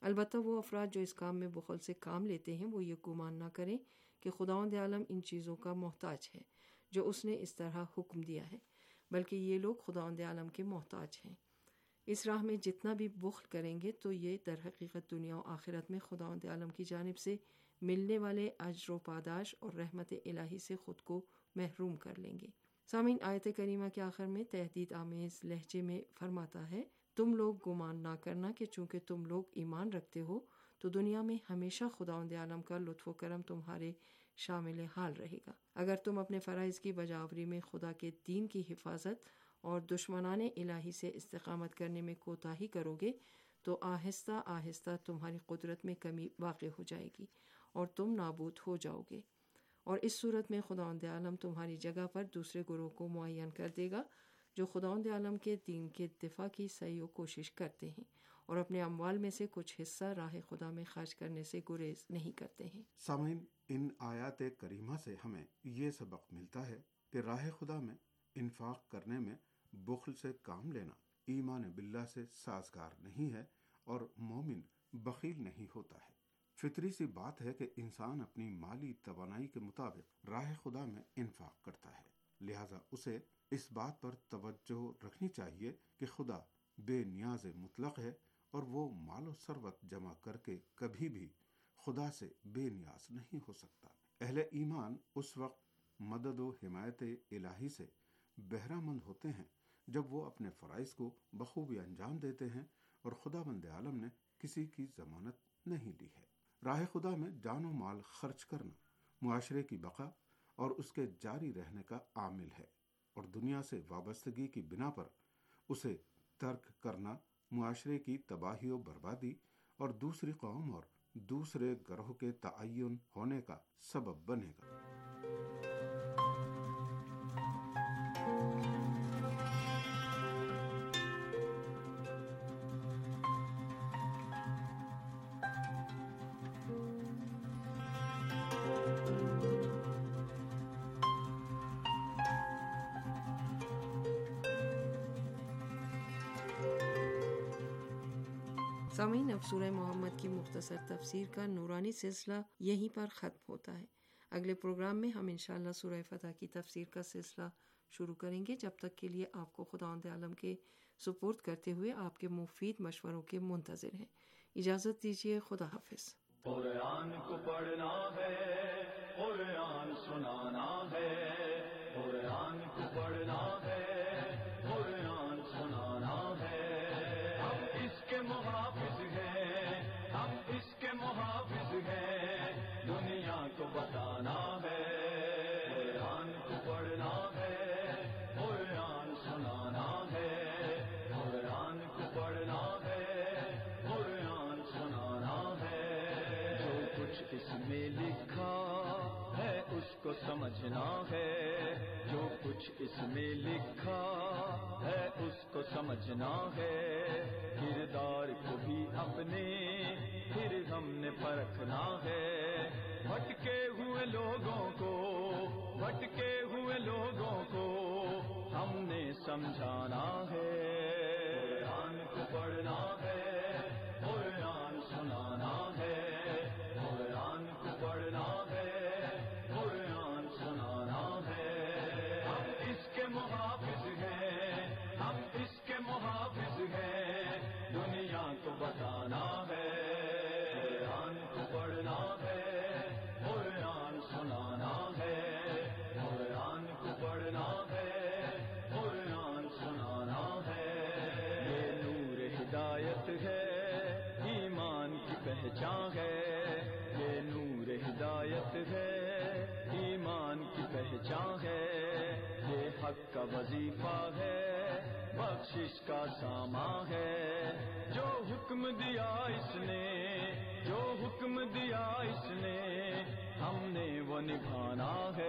البتہ وہ افراد جو اس کام میں بخل سے کام لیتے ہیں وہ یہ گمان نہ کریں کہ خداوند عالم ان چیزوں کا محتاج ہے جو اس نے اس طرح حکم دیا ہے، بلکہ یہ لوگ خداوند عالم کے محتاج ہیں۔ اس راہ میں جتنا بھی بخل کریں گے تو یہ در حقیقت دنیا و آخرت میں خداوند عالم کی جانب سے ملنے والے اجر و پاداش اور رحمت الہی سے خود کو محروم کر لیں گے۔ سامعین، آیت کریمہ کے آخر میں تہدید آمیز لہجے میں فرماتا ہے، تم لوگ گمان نہ کرنا کہ چونکہ تم لوگ ایمان رکھتے ہو تو دنیا میں ہمیشہ خداوند عالم کا لطف و کرم تمہارے شامل حال رہے گا۔ اگر تم اپنے فرائض کی بجاوری میں خدا کے دین کی حفاظت اور دشمنان الہی سے استقامت کرنے میں کوتاہی کرو گے تو آہستہ آہستہ تمہاری قدرت میں کمی واقع ہو جائے گی اور تم نابود ہو جاؤ گے، اور اس صورت میں خداوند عالم تمہاری جگہ پر دوسرے گروہ کو معین کر دے گا جو خداوند عالم کے دین کے دفاع کی سعی و کوشش کرتے ہیں اور اپنے اموال میں سے کچھ حصہ راہ خدا میں خرچ کرنے سے گریز نہیں کرتے ہیں۔ سامعین، ان آیات کریمہ سے ہمیں یہ سبق ملتا ہے کہ راہ خدا میں انفاق کرنے میں بخل سے کام لینا ایمان باللہ سے سازگار نہیں ہے اور مومن بخیل نہیں ہوتا ہے۔ فطری سی بات ہے کہ انسان اپنی مالی توانائی کے مطابق راہ خدا میں انفاق کرتا ہے، لہذا اسے اس بات پر توجہ رکھنی چاہیے کہ خدا بے نیاز مطلق ہے اور وہ مال و ثروت جمع کر کے کبھی بھی خدا سے بے نیاز نہیں ہو سکتا۔ اہل ایمان اس وقت مدد و حمایت الہی سے بہرہ مند ہوتے ہیں جب وہ اپنے فرائض کو بخوبی انجام دیتے ہیں اور خداوند عالم نے کسی کی ضمانت نہیں لی ہے۔ راہ خدا میں جان و مال خرچ کرنا معاشرے کی بقا اور اس کے جاری رہنے کا عامل ہے، اور دنیا سے وابستگی کی بنا پر اسے ترک کرنا معاشرے کی تباہی و بربادی اور دوسری قوم اور دوسرے گروہ کے تعین ہونے کا سبب بنے گا۔ سامعین، اب سورہ محمد کی مختصر تفسیر کا نورانی سلسلہ یہیں پر ختم ہوتا ہے۔ اگلے پروگرام میں ہم انشاءاللہ سورہ فتح کی تفسیر کا سلسلہ شروع کریں گے۔ جب تک کے لیے آپ کو خداوند عالم کے سپرد کرتے ہوئے آپ کے مفید مشوروں کے منتظر ہیں۔ اجازت دیجیے، خدا حافظ۔ قرآن کو پڑھنا ہے، قرآن سنانا ہے، قرآن کو پڑھنا ہے، قرآن سنانا ہے۔ ہم اس کے محافظ ہیں، ہم اس کے محافظ ہیں، دنیا کو بتانا ہے۔ قرآن کو پڑھنا ہے، قرآن سنانا ہے، قرآن کو پڑھنا ہے، قرآن سنانا ہے۔ جو کچھ اس میں لکھا ہے اس کو سمجھنا ہے، جو کچھ اس میں لکھا ہے اس کو سمجھنا ہے۔ کردار کو بھی اپنے پھر ہم نے پرکھنا ہے۔ بھٹکے ہوئے لوگوں کو، بھٹکے ہوئے لوگوں کو ہم نے سمجھانا ہے۔ قرآن کو پڑھنا ہے، قرآن سنانا ہے، قرآن کو پڑھنا ہے، قرآن سنانا ہے۔ ہم اس کے محافظ ہیں، ہم اس کے محافظ ہیں، دنیا کو بتانا ہے۔ قرآن کو پڑھنا ہے، قرآن سنانا ہے، قرآن کو پڑھنا ہے، قرآن سنانا ہے۔ یہ نور ہدایت ہے، ایمان کی پہچان ہے۔ یہ نور ہدایت ہے، ایمان کی پہچان ہے۔ یہ حق کا وظیفہ ہے، بخشش کا سامان ہے۔ جو حکم دیا اس نے، جو حکم دیا اس نے، ہم نے وہ نبھانا ہے۔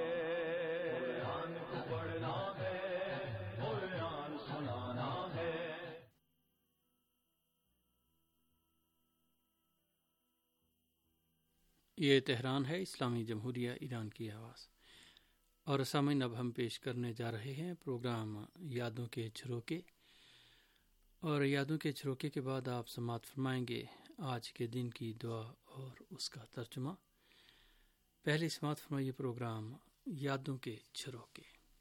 قرآن کو پڑھنا ہے، قرآن سنانا ہے۔ یہ تہران ہے، اسلامی جمہوریہ ایران کی آواز۔ اور سامعین، اب ہم پیش کرنے جا رہے ہیں پروگرام یادوں کے جھروکے، اور یادوں کے جھروکے کے بعد آپ سماعت فرمائیں گے آج کے دن کی دعا اور اس کا ترجمہ۔ پہلے سماعت فرمائیے پروگرام یادوں کے جھروکے۔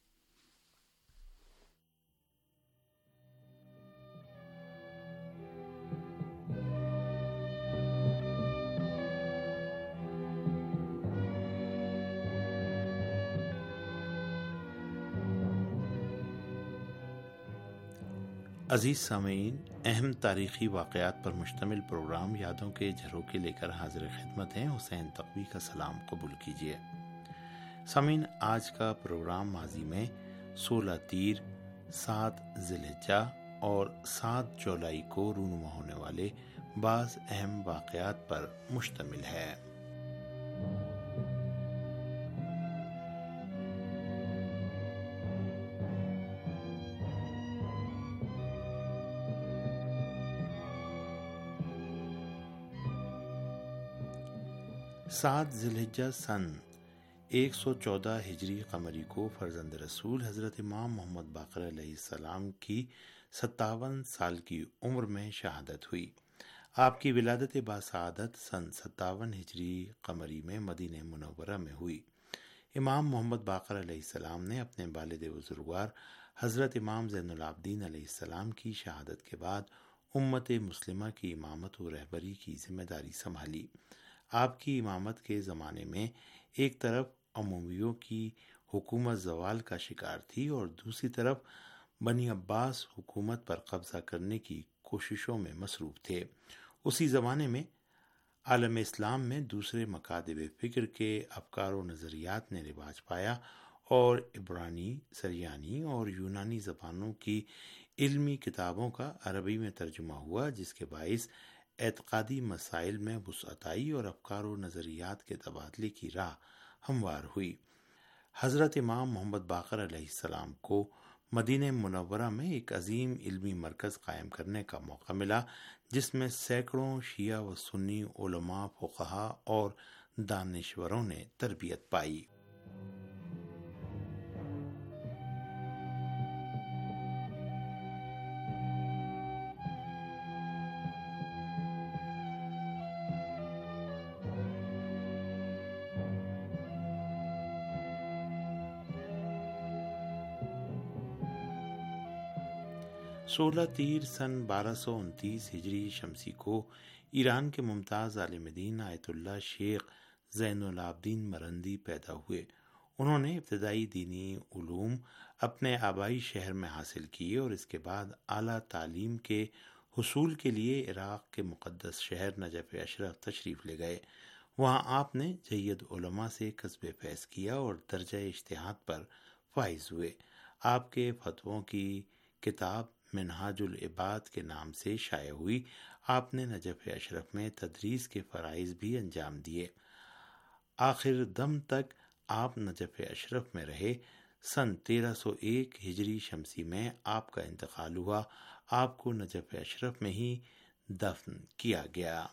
عزیز سامعین، اہم تاریخی واقعات پر مشتمل پروگرام یادوں کے جھروکے لے کر حاضر خدمت ہیں۔ حسین تقوی کا سلام قبول کیجیے۔ سامعین، آج کا پروگرام ماضی میں 16 تیر، 7 ذی الحجہ اور 7 جولائی کو رونما ہونے والے بعض اہم واقعات پر مشتمل ہے۔ سات ذی الحجہ سن 114 ہجری قمری کو فرزند رسول حضرت امام محمد باقر علیہ السلام کی 57 سال کی عمر میں شہادت ہوئی۔ آپ کی ولادت باسعادت سن 57 ہجری قمری میں مدینہ منورہ میں ہوئی۔ امام محمد باقر علیہ السلام نے اپنے والد بزرگوار حضرت امام زین العابدین علیہ السلام کی شہادت کے بعد امت مسلمہ کی امامت و رہبری کی ذمہ داری سنبھالی۔ آپ کی امامت کے زمانے میں ایک طرف امویوں کی حکومت زوال کا شکار تھی اور دوسری طرف بنی عباس حکومت پر قبضہ کرنے کی کوششوں میں مصروف تھے۔ اسی زمانے میں عالم اسلام میں دوسرے مکاتب فکر کے افکار و نظریات نے رواج پایا اور عبرانی، سریانی اور یونانی زبانوں کی علمی کتابوں کا عربی میں ترجمہ ہوا، جس کے باعث اعتقادی مسائل میں وسعت آئی اور افکار و نظریات کے تبادلے کی راہ ہموار ہوئی۔ حضرت امام محمد باقر علیہ السلام کو مدینہ منورہ میں ایک عظیم علمی مرکز قائم کرنے کا موقع ملا، جس میں سینکڑوں شیعہ و سنی علماء، فقہا اور دانشوروں نے تربیت پائی۔ 16 تیر سن 1229 ہجری شمسی کو ایران کے ممتاز عالم دین آیت اللہ شیخ زین العابدین مرندی پیدا ہوئے۔ انہوں نے ابتدائی دینی علوم اپنے آبائی شہر میں حاصل کیے اور اس کے بعد اعلیٰ تعلیم کے حصول کے لیے عراق کے مقدس شہر نجف اشرف تشریف لے گئے۔ وہاں آپ نے جید علماء سے کسب فیض کیا اور درجہ اجتہاد پر فائز ہوئے۔ آپ کے فتووں کی کتاب منہاج العباد کے نام سے شائع ہوئی۔ آپ نے نجف اشرف میں تدریس کے فرائض بھی انجام دیے۔ آخر دم تک آپ نجف اشرف میں رہے۔ سن 1301 ہجری شمسی میں آپ کا انتقال ہوا۔ آپ کو نجف اشرف میں ہی دفن کیا گیا۔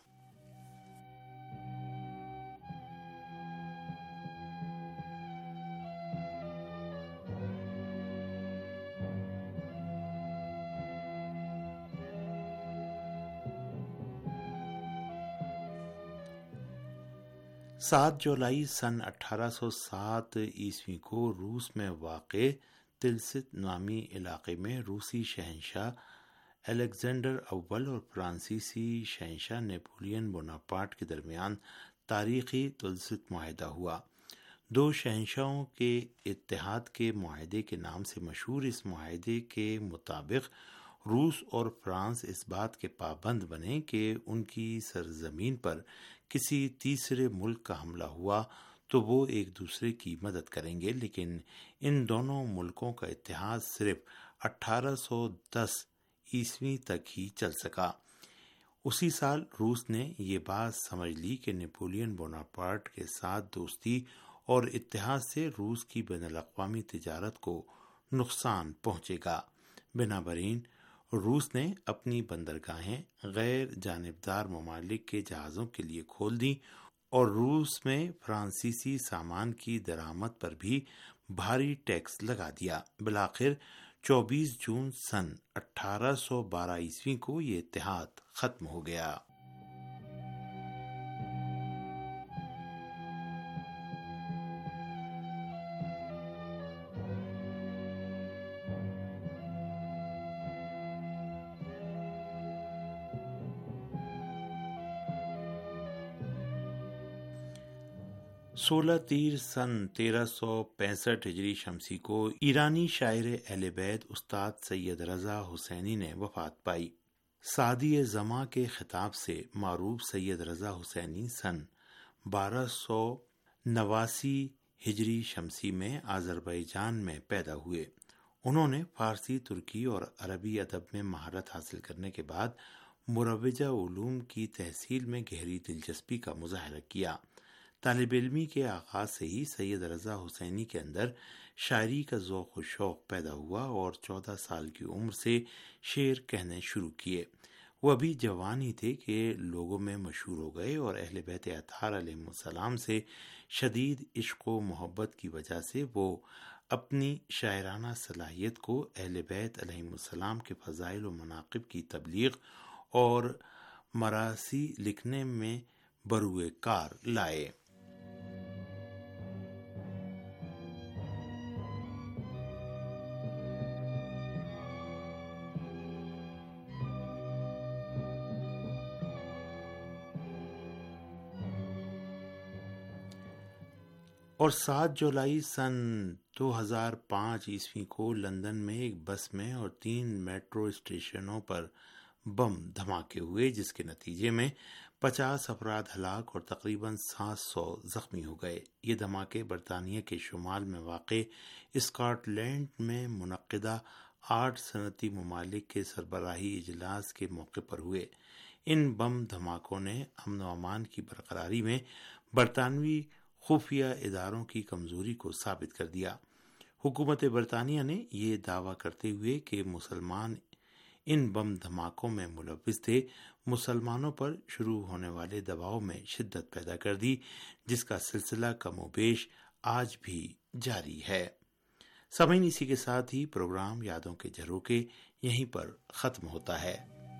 سات جولائی سن 1807 عیسوی کو روس میں واقع تلست نامی علاقے میں روسی شہنشاہ الیگزینڈر اول اور فرانسیسی شہنشاہ نیپولین بوناپارٹ کے درمیان تاریخی تلست معاہدہ ہوا۔ دو شہنشاہوں کے اتحاد کے معاہدے کے نام سے مشہور اس معاہدے کے مطابق روس اور فرانس اس بات کے پابند بنے کہ ان کی سرزمین پر کسی تیسرے ملک کا حملہ ہوا تو وہ ایک دوسرے کی مدد کریں گے، لیکن ان دونوں ملکوں کا اتحاد صرف 1810 عیسوی تک ہی چل سکا۔ اسی سال روس نے یہ بات سمجھ لی کہ نیپولین بوناپارٹ کے ساتھ دوستی اور اتحاد سے روس کی بین الاقوامی تجارت کو نقصان پہنچے گا۔ بنابراین روس نے اپنی بندرگاہیں غیر جانبدار ممالک کے جہازوں کے لیے کھول دیں اور روس میں فرانسیسی سامان کی درآمد پر بھی بھاری ٹیکس لگا دیا۔ بالآخر 24 جون سن 1812 عیسوی کو یہ اتحاد ختم ہو گیا۔ 16 تیر سن 1365 ہجری شمسی کو ایرانی شاعر اہل بیت استاد سید رضا حسینی نے وفات پائی۔ سعدی زماں کے خطاب سے معروف سید رضا حسینی سن 1289 ہجری شمسی میں آذربائیجان میں پیدا ہوئے۔ انہوں نے فارسی، ترکی اور عربی ادب میں مہارت حاصل کرنے کے بعد مروجہ علوم کی تحصیل میں گہری دلچسپی کا مظاہرہ کیا۔ طالب علمی کے آغاز سے ہی سید رضا حسینی کے اندر شاعری کا ذوق و شوق پیدا ہوا اور 14 سال کی عمر سے شعر کہنے شروع کیے۔ وہ ابھی جوان ہی تھے کہ لوگوں میں مشہور ہو گئے اور اہل بیت اطہار علیہ السلام سے شدید عشق و محبت کی وجہ سے وہ اپنی شاعرانہ صلاحیت کو اہل بیت علیہ السلام کے فضائل و مناقب کی تبلیغ اور مراثی لکھنے میں بروئے کار لائے۔ اور 7 جولائی سن 2005 عیسوی کو لندن میں ایک بس میں اور 3 میٹرو اسٹیشنوں پر بم دھماکے ہوئے، جس کے نتیجے میں 50 افراد ہلاک اور تقریباً 700 زخمی ہو گئے۔ یہ دھماکے برطانیہ کے شمال میں واقع اسکاٹ لینڈ میں منعقدہ 8 صنعتی ممالک کے سربراہی اجلاس کے موقع پر ہوئے۔ ان بم دھماکوں نے امن و امان کی برقراری میں برطانوی خفیہ اداروں کی کمزوری کو ثابت کر دیا۔ حکومت برطانیہ نے یہ دعویٰ کرتے ہوئے کہ مسلمان ان بم دھماکوں میں ملوث تھے، مسلمانوں پر شروع ہونے والے دباؤ میں شدت پیدا کر دی، جس کا سلسلہ کم و بیش آج بھی جاری ہے۔ سامعین، اسی کے ساتھ ہی پروگرام یادوں کے جھروکے یہیں پر ختم ہوتا ہے۔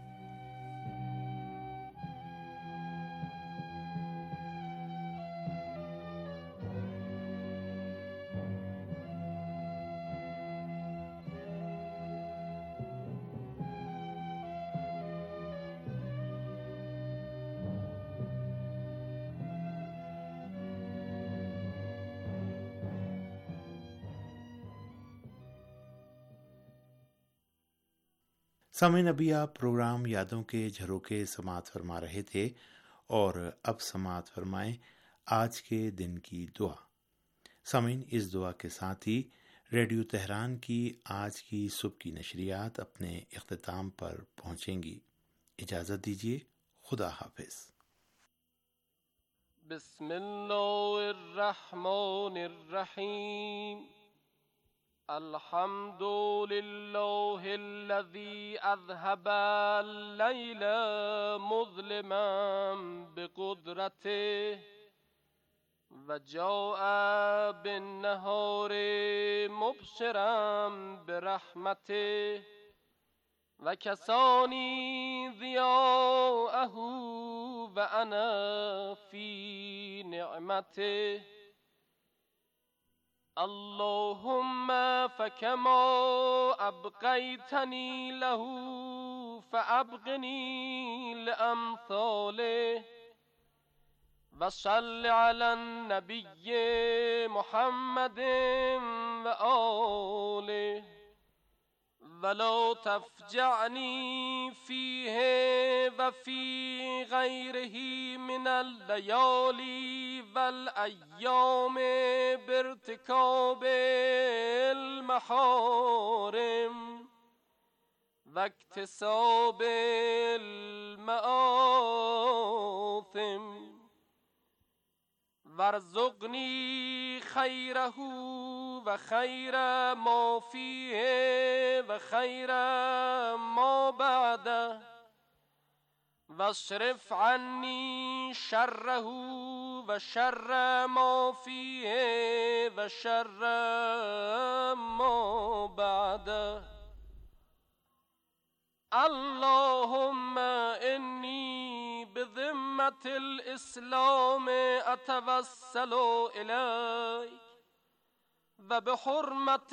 سامعین، ابھی آپ پروگرام یادوں کے جھروکے سماعت فرما رہے تھے اور اب سماعت فرمائیں آج کے دن کی دعا۔ سامعین، اس دعا کے ساتھ ہی ریڈیو تہران کی آج کی صبح کی نشریات اپنے اختتام پر پہنچیں گی۔ اجازت دیجیے، خدا حافظ۔ بسم اللہ الرحمن الرحیم۔ الحمد للہ الذی اذهب اللیل مظلما بقدرته وجاء بالنهار مبصرا برحمته وکسانی ضیاءه وانا فی نعمته اللهم فكما أبقيتني له فأبقني لأمثاله وصل على النبي محمد وآله ولا تفجعني فيه وفي غيره من الليالي والأيام بارتكاب المحارم واكتساب المآثم وارزقني خيره وخير ما فيه وخير ما بعده واصرف عني شره وشر ما فيه وشر ما بعده اللهم إني بذمة الإسلام أتوسل إليك وبحرمة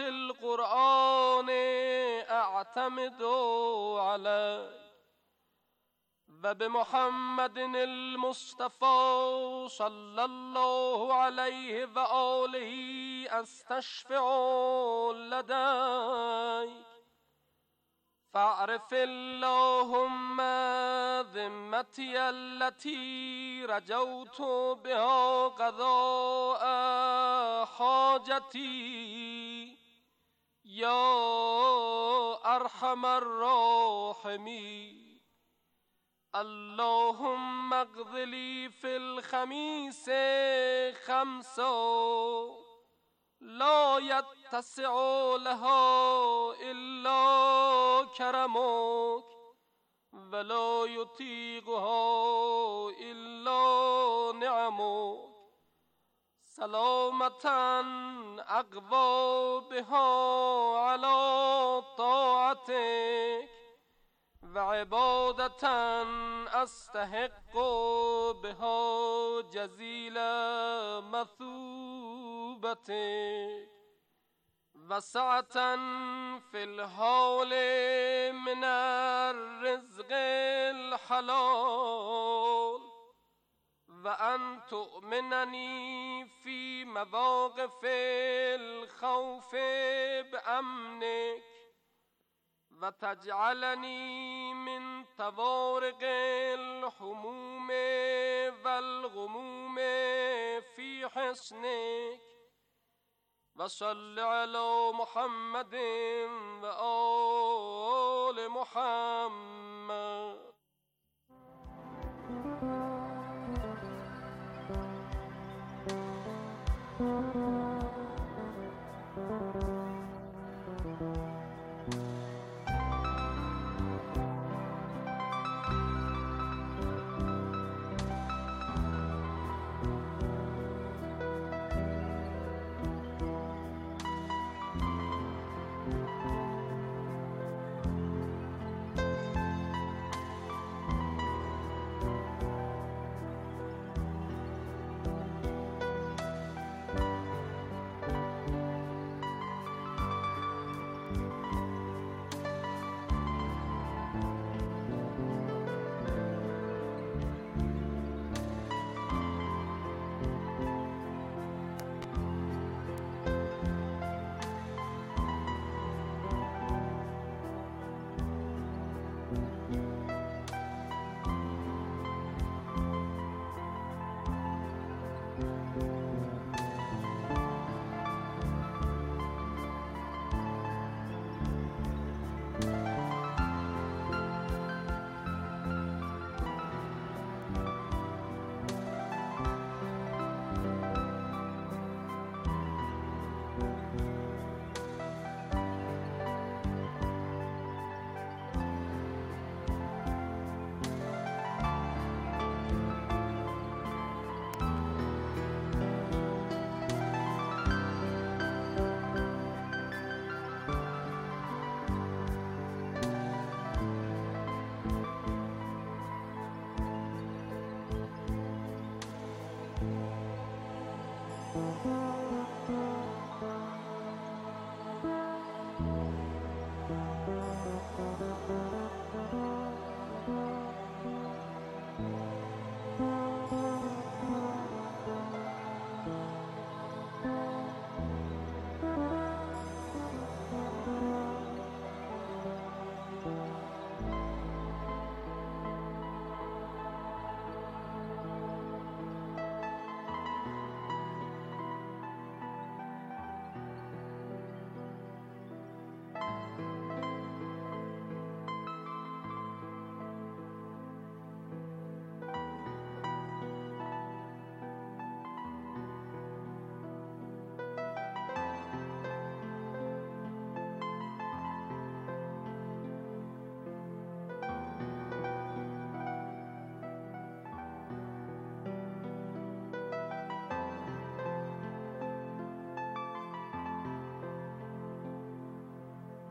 القرآن أعتمد عليك وبمحمد المصطفى صلى الله عليه وآله أستشفع لديك فاعرف اللهم ذمتي التي رجوت بها قضاء حاجتي يا أرحم الراحمين. اللهم اقض لي في الخميس خمسا لا يتسع لها إلا كرمك ولا يطيقها إلا نعمك سلامة أقوى بها على طاعتك وعبادة أستحق بها جزيل مثوبتك وسعة في الحول من الرزق الحلال وأن تؤمنني في مواقف الخوف بأمنك وتجعلني من طوارق الحموم والغموم في حصنك وصل على محمد وآل محمد.